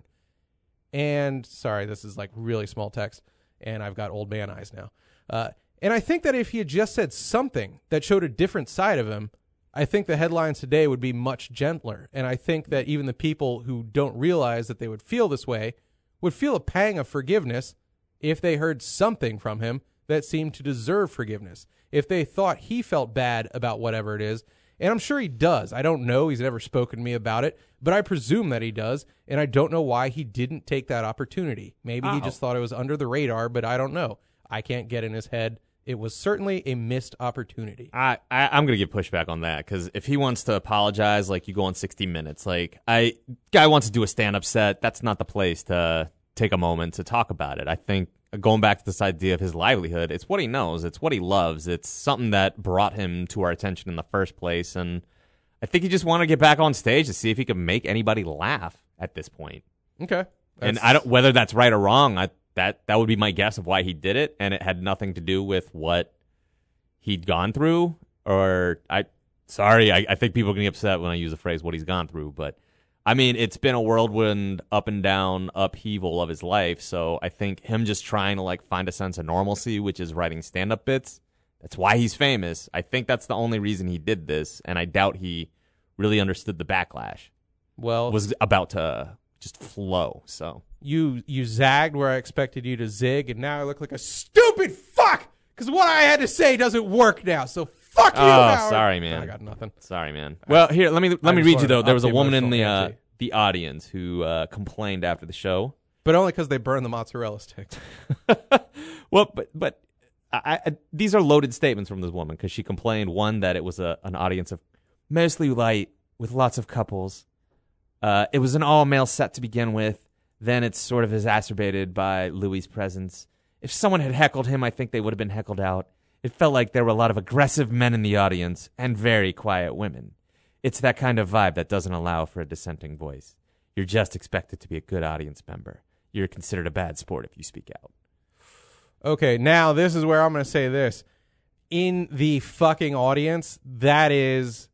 And sorry, this is like really small text, and I've got old man eyes now. Uh, and I think that if he had just said something that showed a different side of him, I think the headlines today would be much gentler. And I think that even the people who don't realize that they would feel this way would feel a pang of forgiveness if they heard something from him that seemed to deserve forgiveness. If they thought he felt bad about whatever it is, and I'm sure he does. I don't know. He's never spoken to me about it, but I presume that he does, and I don't know why he didn't take that opportunity. Maybe Uh-oh. he just thought it was under the radar, but I don't know. I can't get in his head. It was certainly a missed opportunity. I, I I'm gonna give pushback on that because if he wants to apologize, like you go on sixty minutes, like I guy wants to do a stand up set, that's not the place to take a moment to talk about it. I think going back to this idea of his livelihood, it's what he knows, it's what he loves, it's something that brought him to our attention in the first place, and I think he just wanted to get back on stage to see if he could make anybody laugh at this point. Okay, and That's- I don't whether that's right or wrong. I that that would be my guess of why he did it, and it had nothing to do with what he'd gone through. Or I, sorry, I, I think people are gonna get upset when I use the phrase "what he's gone through," but I mean it's been a whirlwind, up and down, upheaval of his life. So I think him just trying to like find a sense of normalcy, which is writing stand-up bits. That's why he's famous. I think that's the only reason he did this, and I doubt he really understood the backlash well, was about to just flow. So. you you zagged where I expected you to zig, and now I look like a stupid fuck because what I had to say doesn't work now. So fuck you, Oh, Howard. sorry, man. I got nothing. Sorry, man. Well, here, let me let I me just read you wanted though. to There was up a the woman in emotional the uh, ante. the audience who uh, complained after the show. But only because they burned the mozzarella sticks. Well, but but I, I, these are loaded statements from this woman because she complained one that it was a an audience of mostly white with lots of couples. Uh, it was an all male set to begin with. Then it's sort of exacerbated by Louis' presence. If someone had heckled him, I think they would have been heckled out. It felt like there were a lot of aggressive men in the audience and very quiet women. It's that kind of vibe that doesn't allow for a dissenting voice. You're just expected to be a good audience member. You're considered a bad sport if you speak out. Okay, now this is where I'm going to say this. In the fucking audience, that is,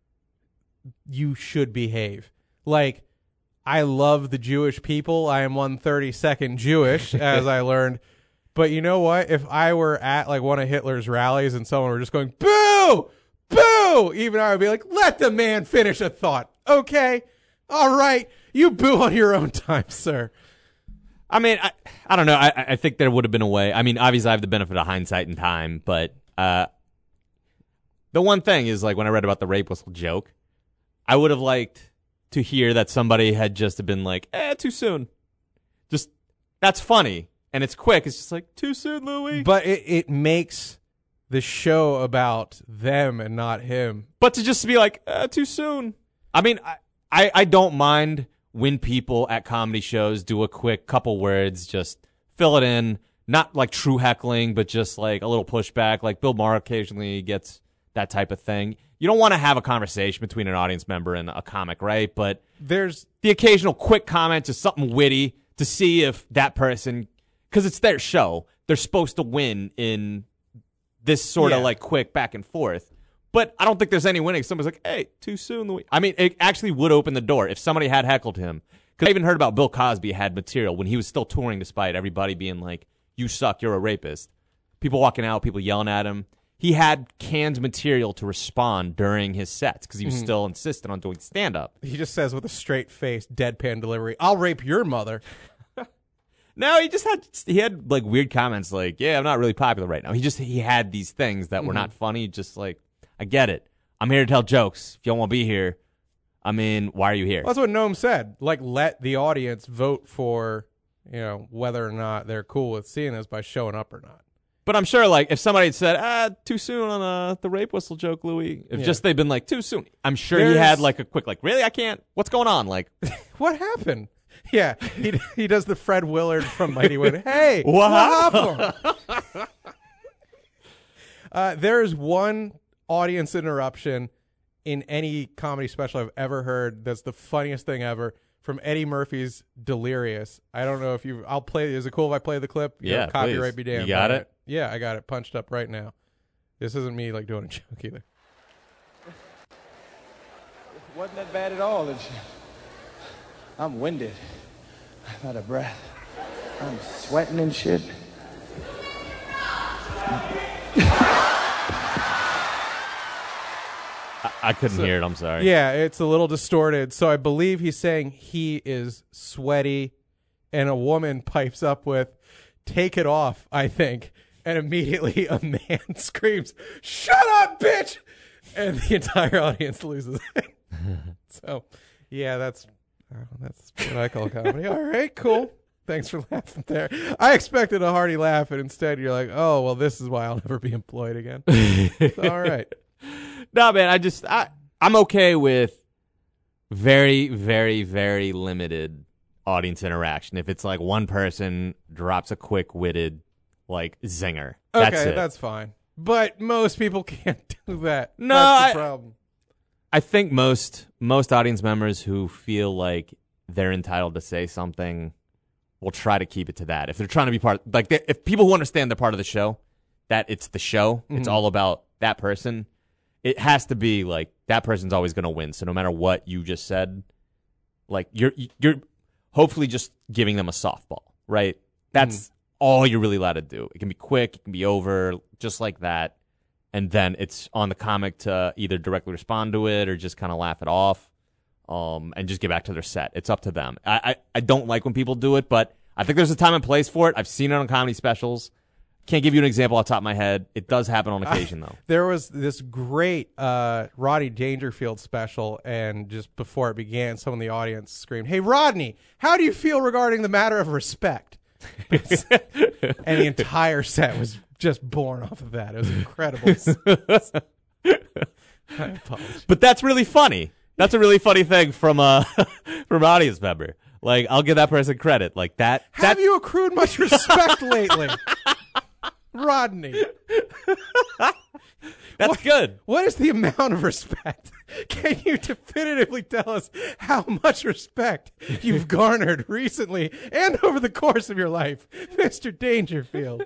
you should behave. Like, I love the Jewish people. I am one thirty-second Jewish, as I learned. But you know what? If I were at like one of Hitler's rallies and someone were just going, boo, boo, even I would be like, let the man finish a thought. Okay, all right, you boo on your own time, sir. I mean, I, I don't know. I, I think there would have been a way. I mean, obviously, I have the benefit of hindsight and time, but uh, the one thing is, like, when I read about the rape whistle joke, I would have liked to hear that somebody had just been like, eh, too soon. Just, that's funny. And it's quick. It's just like, too soon, Louis. But it, it makes the show about them and not him. But to just be like, eh, too soon. I mean, I, I, I don't mind when people at comedy shows do a quick couple words, just fill it in. Not like true heckling, but just like a little pushback. Like Bill Maher occasionally gets that type of thing. You don't want to have a conversation between an audience member and a comic, right? But There's the occasional quick comment, just something witty to see if that person, because it's their show, they're supposed to win in this sort Yeah. of like quick back and forth. But I don't think there's any winning. Somebody's like, hey, too soon, Louis. I mean, it actually would open the door if somebody had heckled him. Because I even heard about Bill Cosby had material when he was still touring despite everybody being like, you suck, you're a rapist. People walking out, people yelling at him. he had canned material to respond during his sets because he was Mhm. still insistent on doing stand-up. He just says with a straight face, deadpan delivery, "I'll rape your mother." No, he just had he had like weird comments like, "Yeah, I'm not really popular right now." He just he had these things that were Mhm. not funny. Just like, I get it. I'm here to tell jokes. If you don't want to be here, I mean, why are you here? Well, that's what Noam said. Like, let the audience vote for, you know, whether or not they're cool with seeing this by showing up or not. But I'm sure, like, if somebody had said, "Ah, too soon on uh, the rape whistle joke, Louis," if Yeah. just they'd been like, "Too soon," I'm sure he There's- had like a quick, like, "Really, I can't. What's going on?" Like, What happened? Yeah, he he does the Fred Willard from Mighty Wind. Hey, What what happened? uh, there is one audience interruption in any comedy special I've ever heard that's the funniest thing ever, from Eddie Murphy's Delirious. I don't know if you I'll play is it cool if I play the clip? You know, Yeah, copyright please. be damned. You got All it? right. Yeah, I got it punched up right now. This isn't me like doing a joke either. Wasn't that bad at all. It's, I'm winded. I'm out of breath. I'm sweating and shit. I, I couldn't hear it. I'm sorry. Yeah, it's a little distorted. So I believe he's saying he is sweaty, and a woman pipes up with, "Take it off," I think. And immediately a man screams, "Shut up, bitch!" And the entire audience loses it. So, yeah, that's uh, that's what I call comedy. All right, cool. Thanks for laughing there. I expected a hearty laugh, and instead you're like, "Oh, well, this is why I'll never be employed again." All right. No, man, I just I I'm okay with very, very, very limited audience interaction. If it's like one person drops a quick witted like zinger, that's Okay, it. that's fine. But most people can't do that. No, that's the I- problem. I think most most audience members who feel like they're entitled to say something will try to keep it to that. If they're trying to be part, like they, if people who understand they're part of the show, that it's the show, it's Mhm. all about that person. It has to be like that person's always going to win. So no matter what you just said, like you're you're hopefully just giving them a softball, right? That's all you're really allowed to do. It can be quick, it can be over, just like that. And then it's on the comic to either directly respond to it or just kind of laugh it off, um, and just get back to their set. It's up to them. I, I, I don't like when people do it, but I think there's a time and place for it. I've seen it on comedy specials. Can't give you an example off the top of my head. It does happen on occasion, though. There was this great uh, Rodney Dangerfield special, and just before it began, someone in the audience screamed, "Hey, Rodney, how do you feel regarding the matter of respect?" And the entire set was just born off of that. It was incredible. I apologize. But that's really funny. That's a really funny thing from a from an audience member. Like, I'll give that person credit. Like that. Have that you accrued much respect lately, Rodney? that's what- good. What is the amount of respect? Can you definitively tell us how much respect you've garnered recently and over the course of your life, Mister Dangerfield?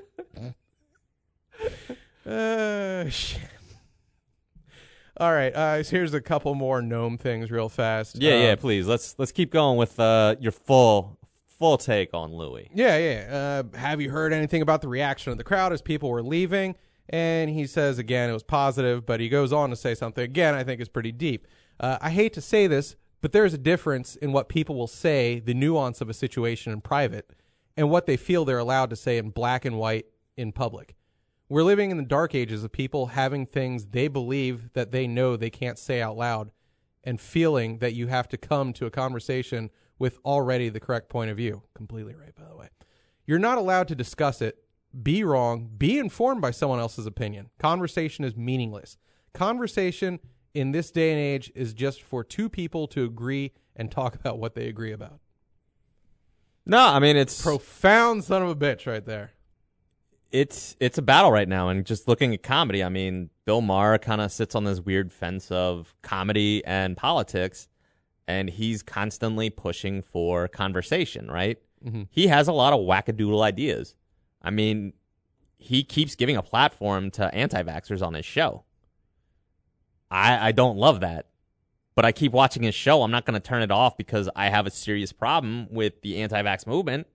Uh, shit. All right, uh, so here's a couple more gnome things real fast. Yeah, Um, yeah. Please, let's let's keep going with uh, your full full take on Louis. Yeah, yeah. Uh, have you heard anything about the reaction of the crowd as people were leaving? And he says, again, it was positive, but he goes on to say something, again, I think is pretty deep. Uh, I hate to say this, but there's a difference in what people will say, the nuance of a situation in private, and what they feel they're allowed to say in black and white in public. We're living in the dark ages of people having things they believe that they know they can't say out loud, and feeling that you have to come to a conversation with already the correct point of view. Completely right, by the way. You're not allowed to discuss it, be wrong, be informed by someone else's opinion. Conversation is meaningless. Conversation in this day and age is just for two people to agree and talk about what they agree about. No, I mean it's Profound son of a bitch right there. it's it's a battle right now, and just looking at comedy, I mean, Bill Maher kind of sits on this weird fence of comedy and politics, and he's constantly pushing for conversation, right? Mm-hmm. He has a lot of wackadoodle ideas. I mean, he keeps giving a platform to anti-vaxxers on his show. I I don't love that, but I keep watching his show. I'm not going to turn it off because I have a serious problem with the anti-vax movement.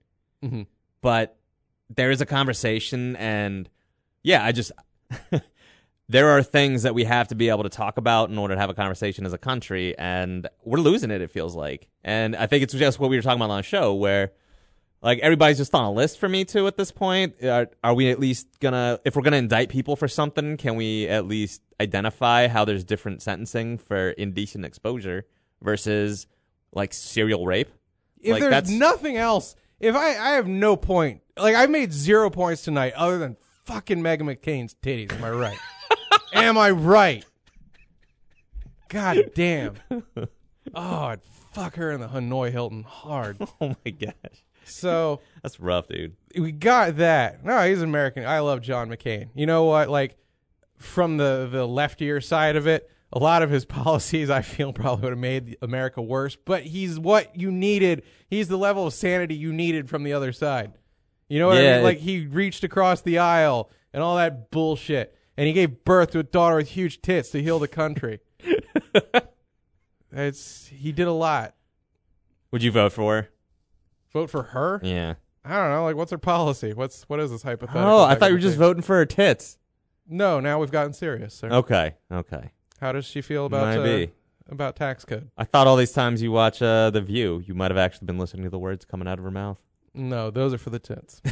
there are things that we have to be able to talk about in order to have a conversation as a country, and we're losing it, it feels like. And I think it's just what we were talking about on the show, where like everybody's just on a list for Me Too at this point. Are, are we at least gonna, if we're gonna indict people for something, can we at least identify how there's different sentencing for indecent exposure versus like serial rape? If like, there's that's, nothing else, if I, I have no point, like I've made zero points tonight other than fucking Meghan McCain's titties. Am I right? Am I right? God damn. Oh, I'd fuck her in the Hanoi Hilton hard. Oh my gosh. So that's rough, dude. We got that. No, he's American. I love John McCain. You know what? Like from the, the leftier side of it, a lot of his policies I feel probably would have made America worse, but he's what you needed. He's the level of sanity you needed from the other side. You know what Yeah, I mean? Like it- he reached across the aisle and all that bullshit. And he gave birth to a daughter with huge tits to heal the country. It's he did a lot. Would you vote for her? Vote for her? Yeah. I don't know. Like, what's her policy? What's what is this hypothetical? Oh, I thought you were Meghan just McCain? voting for her tits. No, now we've gotten serious, sir. Okay, okay. How does she feel about Might uh, be. about tax code? I thought all these times you watch uh, The View, you might have actually been listening to the words coming out of her mouth. No, those are for the tits.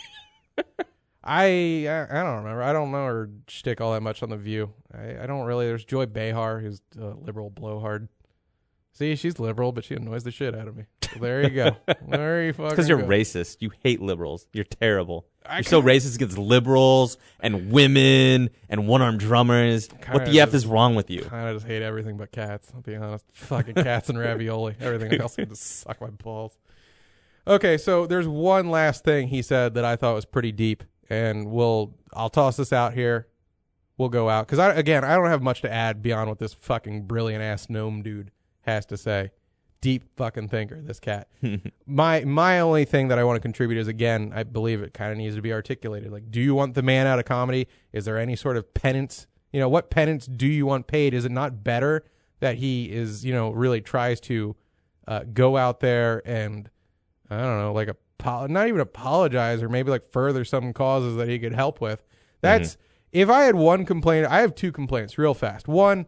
I, I I don't remember. I don't know her shtick all that much on The View. I, I don't really. There's Joy Behar, who's a liberal blowhard. See, she's liberal, but she annoys the shit out of me. So there you go. There you fucking Because you're go. racist. You hate liberals. You're terrible. I You're so kinda- racist against liberals and women and one-armed drummers. What Kinda the F just- is wrong with you? Kind of just hate everything but cats. I'll be honest. Fucking cats and ravioli. Everything else can just suck my balls. Okay, so there's one last thing he said that I thought was pretty deep, and we'll I'll toss this out here. We'll go out because I again I don't have much to add beyond what this fucking brilliant ass gnome dude has to say. Deep fucking thinker, this cat. my my only thing that I want to contribute is again I believe it kind of needs to be articulated. Like, do you want the man out of comedy? Is there any sort of penance? You know, what penance do you want paid? Is it not better that he is, you know, really tries to uh, go out there and, I don't know, like, apo- not even apologize or maybe like further some causes that he could help with. That's, if I had one complaint, I have two complaints real fast. One,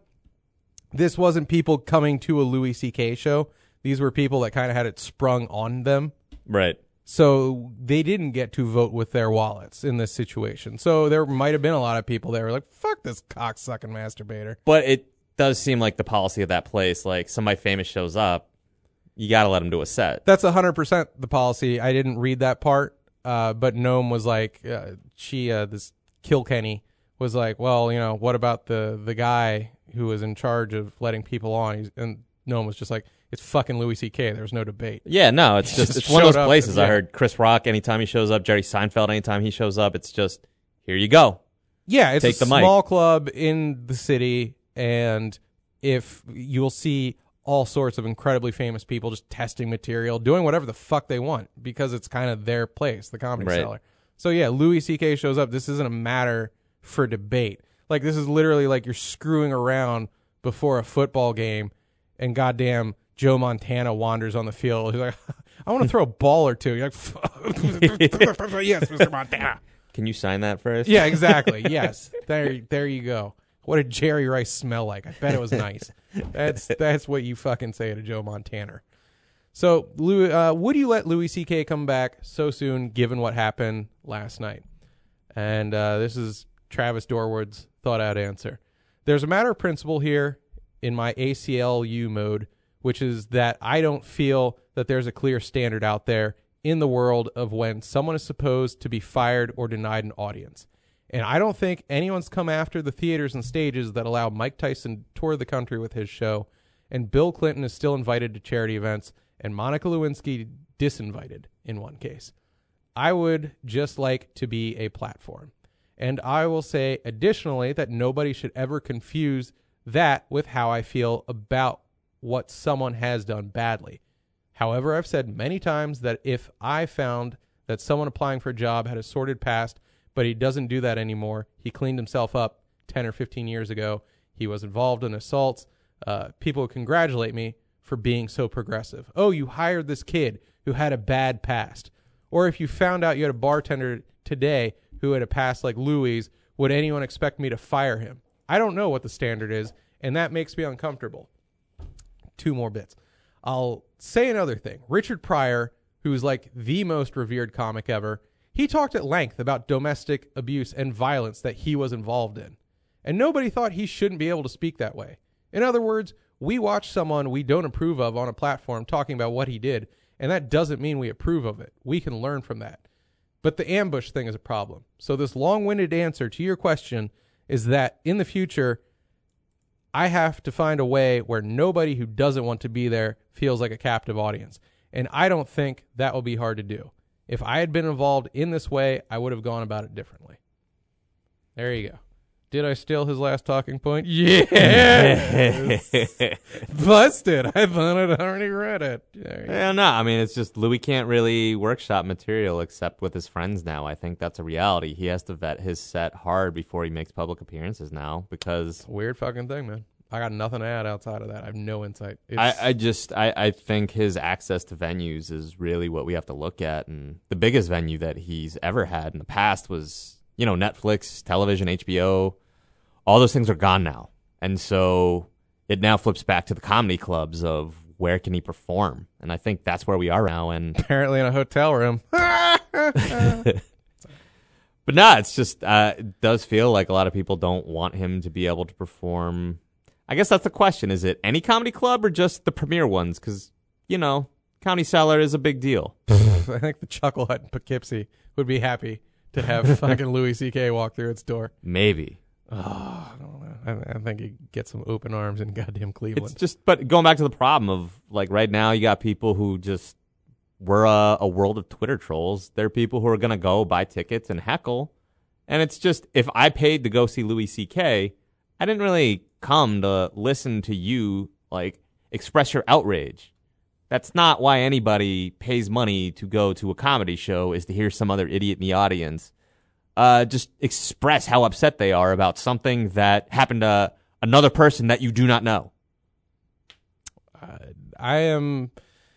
this wasn't people coming to a Louis C K show. These were people that kind of had it sprung on them. Right. So they didn't get to vote with their wallets in this situation. So there might have been a lot of people that were like, fuck this cocksucking masturbator. But it does seem like the policy of that place, like somebody famous shows up, you got to let them do a set. That's one hundred percent the policy. I didn't read that part, uh, but Gnome was like, uh, she, uh, this Kilkenny was like, well, you know, what about the, the guy who was in charge of letting people on? He's, and Gnome was just like, it's fucking Louis C K. There was no debate. Yeah, no, it's just, just it's one of showed those up places. and- I yeah. heard Chris Rock anytime he shows up, Jerry Seinfeld anytime he shows up. It's just, here you go. Yeah, it's Take a the mic. small club in the city, and if you'll see all sorts of incredibly famous people just testing material, doing whatever the fuck they want because it's kind of their place, the Comedy Right. Cellar. So yeah, Louis C K shows up. This isn't a matter for debate. Like, this is literally like you're screwing around before a football game, and goddamn Joe Montana wanders on the field. He's like, I want to throw a ball or two. You're like, yes, Mister Montana. Can you sign that first? Yeah, exactly. Yes. There there you go. What did Jerry Rice smell like? I bet it was nice. That's that's what you fucking say to Joe Montana. So, Louis, uh, would you let Louis C K come back so soon, given what happened last night? And uh, this is Travis Dorwood's thought-out answer. There's a matter of principle here in my A C L U mode, which is that I don't feel that there's a clear standard out there in the world of when someone is supposed to be fired or denied an audience. And I don't think anyone's come after the theaters and stages that allow Mike Tyson to tour the country with his show, and Bill Clinton is still invited to charity events, and Monica Lewinsky disinvited in one case. I would just like to be a platform. And I will say additionally that nobody should ever confuse that with how I feel about what someone has done badly. However, I've said many times that if I found that someone applying for a job had a sordid past, but he doesn't do that anymore, he cleaned himself up ten or fifteen years ago, he was involved in assaults, uh, people would congratulate me for being so progressive. Oh, you hired this kid who had a bad past. Or if you found out you had a bartender today who had a past like Louis, would anyone expect me to fire him? I don't know what the standard is, and that makes me uncomfortable. Two more bits. I'll say another thing. Richard Pryor, who's like the most revered comic ever, he talked at length about domestic abuse and violence that he was involved in. And nobody thought he shouldn't be able to speak that way. In other words, we watch someone we don't approve of on a platform talking about what he did, and that doesn't mean we approve of it. We can learn from that. But the ambush thing is a problem. So this long-winded answer to your question is that in the future, I have to find a way where nobody who doesn't want to be there feels like a captive audience. And I don't think that will be hard to do. If I had been involved in this way, I would have gone about it differently. There you go. Did I steal his last talking point? Yes! Busted. I thought I'd already read it. Yeah, no, I mean, it's just Louis can't really workshop material except with his friends now. I think that's a reality. He has to vet his set hard before he makes public appearances now because... Weird fucking thing, man. I got nothing to add outside of that. I have no insight. It's... I, I just, I, I think his access to venues is really what we have to look at. And the biggest venue that he's ever had in the past was, you know, Netflix, television, H B O. All those things are gone now. And so it now flips back to the comedy clubs of where can he perform? And I think that's where we are now. And apparently in a hotel room. But no, it's just, uh, it does feel like a lot of people don't want him to be able to perform. I guess that's the question. Is it any comedy club or just the premier ones? Because, you know, Comedy Cellar is a big deal. I think the Chuckle Hut in Poughkeepsie would be happy to have fucking Louis C K walk through its door. Maybe. Oh, I don't know. I, I think you get some open arms in goddamn Cleveland. It's just, but going back to the problem of, like, right now you got people who just, we're a, a world of Twitter trolls. There are people who are going to go buy tickets and heckle. And it's just, if I paid to go see Louis C K, I didn't really come to listen to you, like, express your outrage. That's not why anybody pays money to go to a comedy show, is to hear some other idiot in the audience uh, just express how upset they are about something that happened to another person that you do not know. Uh, I am,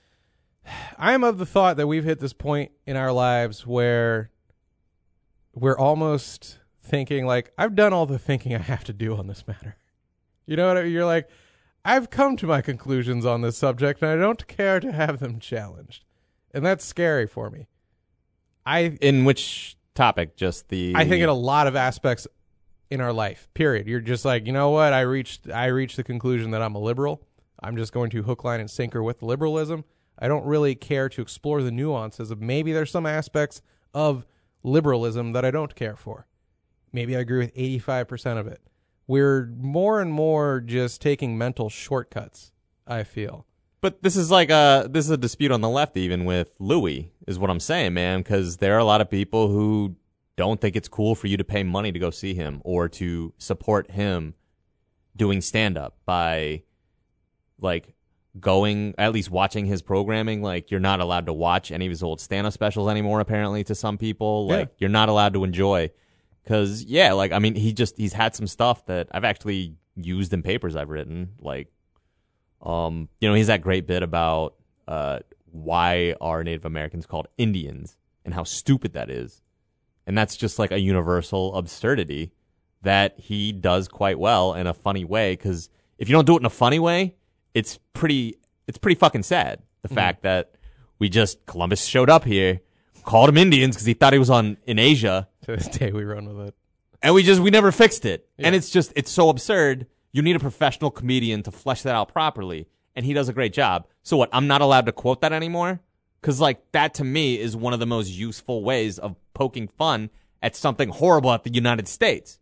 I am of the thought that we've hit this point in our lives where we're almost thinking, like, I've done all the thinking I have to do on this matter. You know what I mean? You're like, I've come to my conclusions on this subject, and I don't care to have them challenged. And that's scary for me. I In which topic? Just the... I think in a lot of aspects in our life, period. You're just like, you know what? I reached I reached the conclusion that I'm a liberal. I'm just going to hook, line, and sinker with liberalism. I don't really care to explore the nuances of maybe there's some aspects of liberalism that I don't care for. Maybe I agree with eighty-five percent of it. We're more and more just taking mental shortcuts, I feel. But this is like a this is a dispute on the left, even with Louis, is what I'm saying, man, because there are a lot of people who don't think it's cool for you to pay money to go see him or to support him doing stand-up by, like, going, at least watching his programming. Like, you're not allowed to watch any of his old stand-up specials anymore, apparently, to some people. Like, yeah. You're not allowed to enjoy. Because, yeah, like, I mean, he just, he's had some stuff that I've actually used in papers I've written. Like, um, you know, he's that great bit about uh, why are Native Americans called Indians and how stupid that is. And that's just like a universal absurdity that he does quite well in a funny way. Because if you don't do it in a funny way, it's pretty, it's pretty fucking sad. The mm-hmm. fact that we just, Columbus showed up here, called him Indians because he thought he was on in Asia. To this day, we run with it. And we just, we never fixed it. Yeah. And it's just, it's so absurd. You need a professional comedian to flesh that out properly. And he does a great job. So what, I'm not allowed to quote that anymore? Because, like, that to me is one of the most useful ways of poking fun at something horrible at the United States.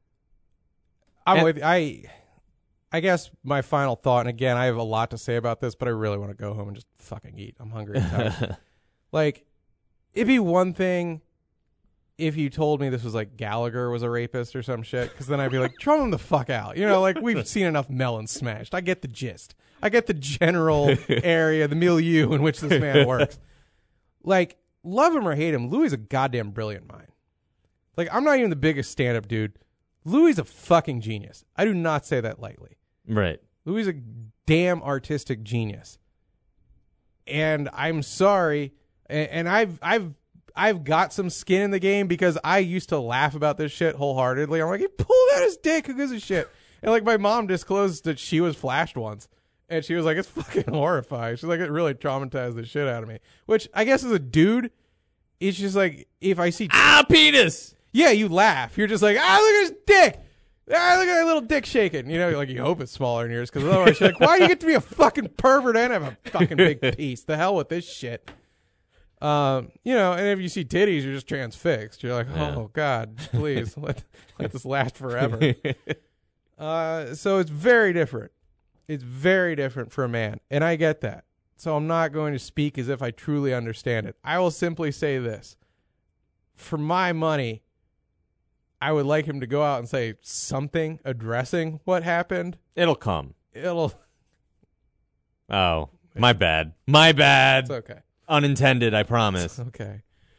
I'm and, with I, I guess my final thought, and again, I have a lot to say about this, but I really want to go home and just fucking eat. I'm hungry and tired. Like, it'd be one thing if you told me this was like Gallagher was a rapist or some shit, because then I'd be like, throw him the fuck out. You know, like, we've seen enough melons smashed. I get the gist. I get the general area, the milieu in which this man works. Like, love him or hate him, Louis is a goddamn brilliant mind. Like, I'm not even the biggest stand-up dude. Louis is a fucking genius. I do not say that lightly. Right. Louis is a damn artistic genius. And I'm sorry, and, and I've I've I've got some skin in the game because I used to laugh about this shit wholeheartedly. I'm like, he pulled out his dick. Who gives a shit? And like my mom disclosed that she was flashed once. And she was like, it's fucking horrifying. She's like, it really traumatized the shit out of me. Which I guess as a dude, it's just like, if I see... Ah, penis! Yeah, you laugh. You're just like, ah, look at his dick. Ah, look at that little dick shaking. You know, like you hope it's smaller than yours because otherwise you're like, why do you get to be a fucking pervert and have a fucking big piece? The hell with this shit. Um, you know, and if you see titties, you're just transfixed. You're like, oh, Yeah. God, please let, let this last forever. uh, so it's very different. It's very different for a man, and I get that. So I'm not going to speak as if I truly understand it. I will simply say this. For my money, I would like him to go out and say something addressing what happened. It'll come. It'll... Oh, my bad. My bad. It's okay. Unintended, I promise. Okay.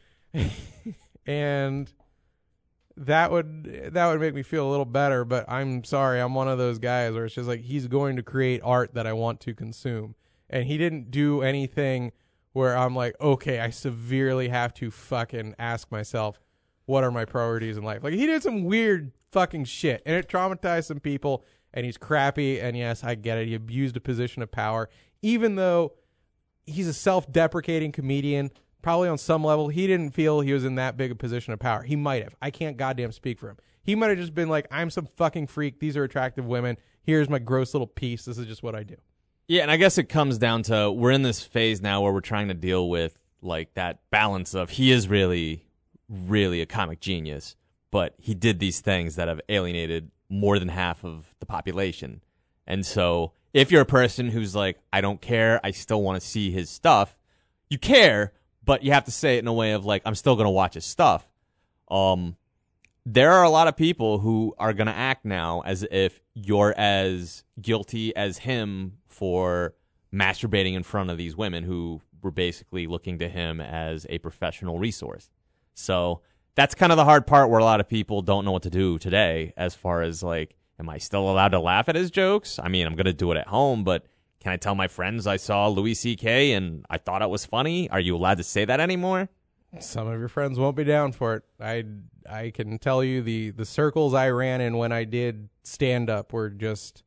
And that would that would make me feel a little better, but I'm sorry, I'm one of those guys where it's just like he's going to create art that I want to consume. And he didn't do anything where I'm like, okay, I severely have to fucking ask myself, what are my priorities in life? Like he did some weird fucking shit and it traumatized some people and he's crappy, and yes, I get it. He abused a position of power, even though he's a self-deprecating comedian. Probably on some level, he didn't feel he was in that big a position of power. He might have. I can't goddamn speak for him. He might have just been like, I'm some fucking freak. These are attractive women. Here's my gross little piece. This is just what I do. Yeah, and I guess it comes down to we're in this phase now where we're trying to deal with like that balance of he is really, really a comic genius, but he did these things that have alienated more than half of the population. And so if you're a person who's like, I don't care, I still want to see his stuff, you care, but you have to say it in a way of like, I'm still going to watch his stuff. Um, there are a lot of people who are going to act now as if you're as guilty as him for masturbating in front of these women who were basically looking to him as a professional resource. So that's kind of the hard part where a lot of people don't know what to do today as far as like, am I still allowed to laugh at his jokes? I mean, I'm going to do it at home, but can I tell my friends I saw Louis C K and I thought it was funny? Are you allowed to say that anymore? Some of your friends won't be down for it. I, I can tell you the, the circles I ran in when I did stand-up were just,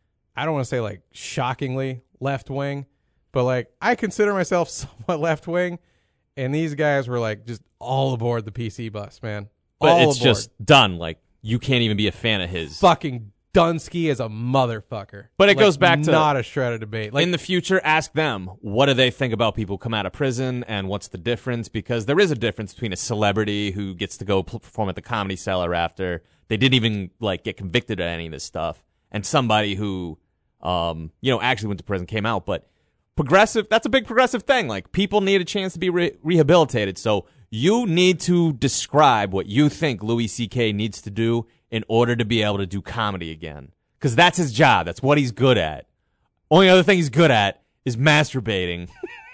I don't want to say like shockingly left-wing, but like I consider myself somewhat left-wing, and these guys were like just all aboard the P C bus, man. But all it's aboard. just done. Like, you can't even be a fan of his. Fucking Dunsky is a motherfucker. But it Like, goes back to- not a shred of debate. Like in the future, ask them, what do they think about people who come out of prison and what's the difference? Because there is a difference between a celebrity who gets to go pl- perform at the Comedy Cellar after they didn't even like get convicted of any of this stuff, and somebody who, um, you know, actually went to prison, came out. But progressive, that's a big progressive thing. Like, people need a chance to be re- rehabilitated. So you need to describe what you think Louis C K needs to do in order to be able to do comedy again. Because that's his job. That's what he's good at. Only other thing he's good at is masturbating.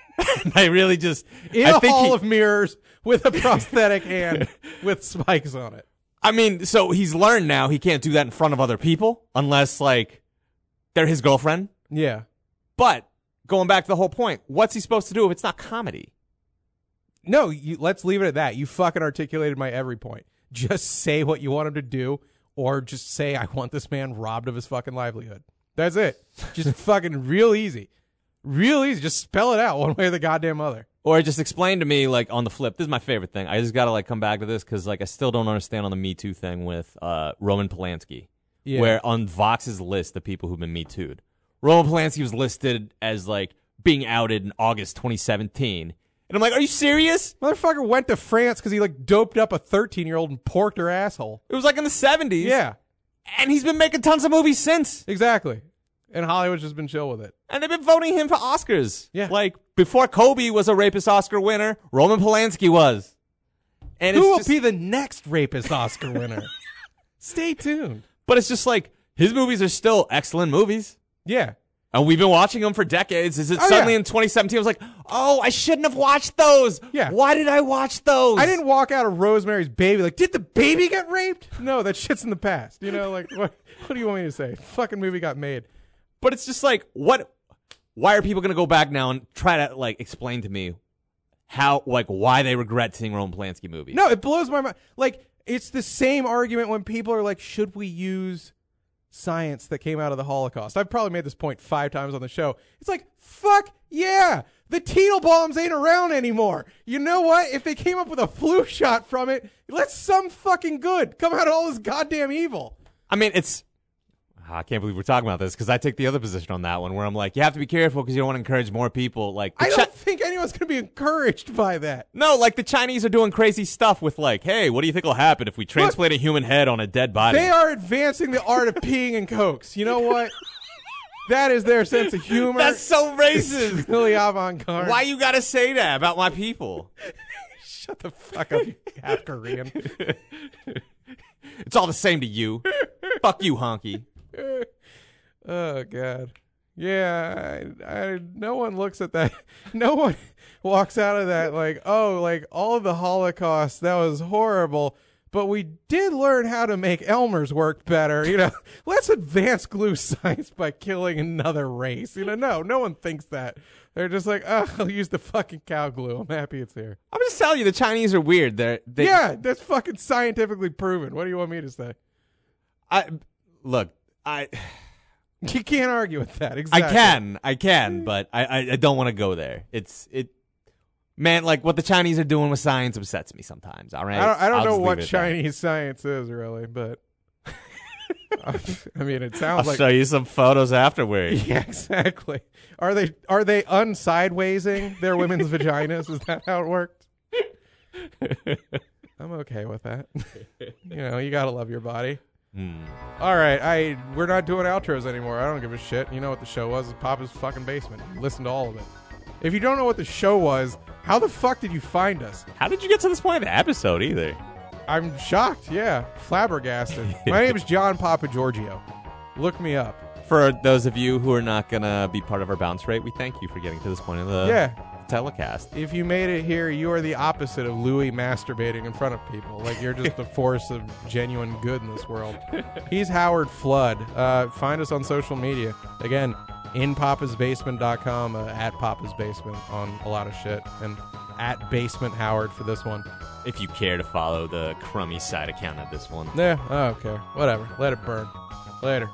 I really just... in I a think hall he- of mirrors with a prosthetic hand with spikes on it. I mean, so he's learned now he can't do that in front of other people unless, like, they're his girlfriend. Yeah. But going back to the whole point, what's he supposed to do if it's not comedy? No, you, let's leave it at that. You fucking articulated my every point. Just say what you want him to do, or just say, I want this man robbed of his fucking livelihood. That's it. Just fucking real easy. Real easy. Just spell it out one way or the goddamn other. Or just explain to me, like, on the flip, this is my favorite thing. I just got to, like, come back to this because, like, I still don't understand on the Me Too thing with uh, Roman Polanski. Yeah. Where on Vox's list of people who've been Me Too'd, Roman Polanski was listed as, like, being outed in August twenty seventeen. And I'm like, are you serious? Motherfucker went to France because he, like, doped up a thirteen-year-old and porked her asshole. It was, like, in the seventies. Yeah, And he's been making tons of movies since. exactly. And Hollywood's just been chill with it. And they've been voting him for Oscars. Yeah. Like, before Kobe was a rapist Oscar winner, Roman Polanski was. And Who it's will just, be the next rapist Oscar winner? Stay tuned. But it's just like, his movies are still excellent movies. Yeah. And we've been watching them for decades. Is it Oh, suddenly yeah. in twenty seventeen, I was like, oh, I shouldn't have watched those. Yeah. Why did I watch those? I didn't walk out of Rosemary's Baby like, did the baby get raped? No, that shit's in the past. You know, like, what, what do you want me to say? Fucking movie got made. But it's just like, what? Why are people going to go back now and try to, like, explain to me how, like, why they regret seeing Roman Polanski movies. No, it blows my mind. Like, it's the same argument when people are like, should we use science that came out of the Holocaust? I've probably made this point five times on the show. It's like, fuck yeah. The Teetle-bombs ain't around anymore. You know what? If they came up with a flu shot from it, let some fucking good come out of all this goddamn evil. I mean, it's... I can't believe we're talking about this because I take the other position on that one where I'm like, you have to be careful because you don't want to encourage more people. Like, the I Chi- don't think anyone's going to be encouraged by that. No, like the Chinese are doing crazy stuff with like, hey, what do you think will happen if we transplant a human head on a dead body? They are advancing the art of peeing in Cokes. You know what? That is their sense of humor. That's so racist. It's really avant-garde. Why you gotta say that about my people? Shut the fuck up, you half Korean. It's all the same to you. Fuck you, honky. Oh God, yeah. I, I, no one looks at that. No one walks out of that like, oh, like all of the Holocaust, that was horrible. But we did learn how to make Elmer's work better. You know, let's advance glue science by killing another race. You know, no, no one thinks that. They're just like, oh, I'll use the fucking cow glue. I'm happy it's here. I'm just telling you, the Chinese are weird. They're, they Yeah, that's fucking scientifically proven. What do you want me to say? I look. I You can't argue with that. Exactly. I can, I can, but I, I, I don't want to go there. It's it, man. Like what the Chinese are doing with science upsets me sometimes. All right, I don't, I don't I'll know just leave what it at that. Chinese science is really, but I mean, it sounds I'll like show you some photos afterwards. yeah, exactly. Are they are they unsidewaysing their women's vaginas? Is that how it worked? I'm okay with that. You know, you gotta love your body. Hmm. All right, I we're not doing outros anymore. I don't give a shit. You know what the show was? It's Papa's fucking basement. Listen to all of it. If you don't know what the show was, how the fuck did you find us? How did you get to this point of the episode either? I'm shocked. Yeah, flabbergasted. My name is John Papa Giorgio. Look me up. For those of you who are not gonna be part of our bounce rate, we thank you for getting to this point of the Yeah. telecast. If you made it here, you are the opposite of Louis masturbating in front of people. Like, you're just the force of genuine good in this world. He's Howard Flood. Uh, find us on social media. Again, in papas basement dot com, uh, at Papa's Basement on a lot of shit, and at Basement Howard for this one. If you care to follow the crummy side account of this one. Yeah, I don't care. Whatever. Let it burn. Later.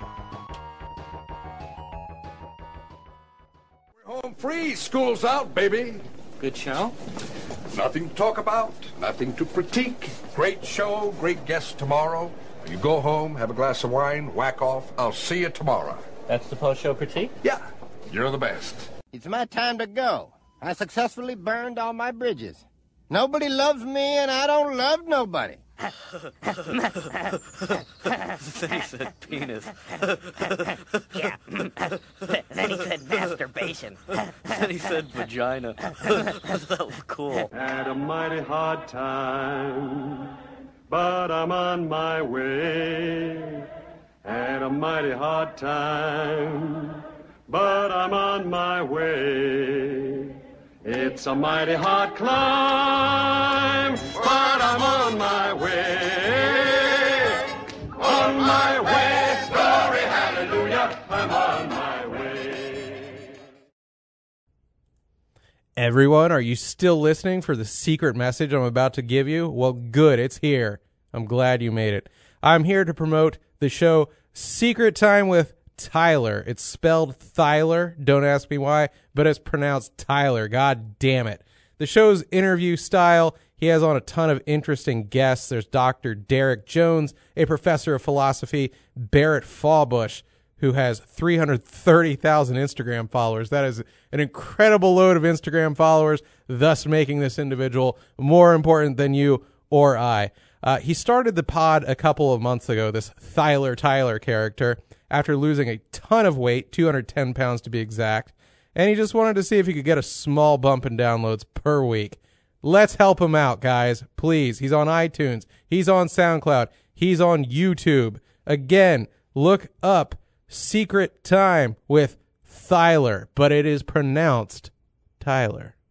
Home free, school's out, baby. Good show? Nothing to talk about, nothing to critique. Great show, great guests tomorrow. You go home, have a glass of wine, whack off. I'll see you tomorrow. That's the post-show critique? Yeah, you're the best. It's my time to go. I successfully burned all my bridges. Nobody loves me, and I don't love nobody. Then he said penis. Yeah. Then he said masturbation. Then he said vagina. That was cool. Had a mighty hard time, but I'm on my way. Had a mighty hard time, but I'm on my way. It's a mighty hard climb, but I'm on my way. On my way, glory, hallelujah, I'm on my way. Everyone, are you still listening for the secret message I'm about to give you? Well, good, it's here. I'm glad you made it. I'm here to promote the show Secret Time with Tyler. It's spelled Thyler. Don't ask me why, but it's pronounced Tyler. God damn it. The show's interview style, he has on a ton of interesting guests. There's Doctor Derek Jones, a professor of philosophy, Barrett Fawbush, who has three hundred thirty thousand Instagram followers. That is an incredible load of Instagram followers, thus making this individual more important than you or I. Uh, he started the pod a couple of months ago, this Thyler Tyler character, after losing a ton of weight, two hundred ten pounds to be exact, and he just wanted to see if he could get a small bump in downloads per week. Let's help him out, guys. Please. He's on iTunes. He's on SoundCloud. He's on YouTube. Again, look up Secret Time with Thyler, but it is pronounced Tyler.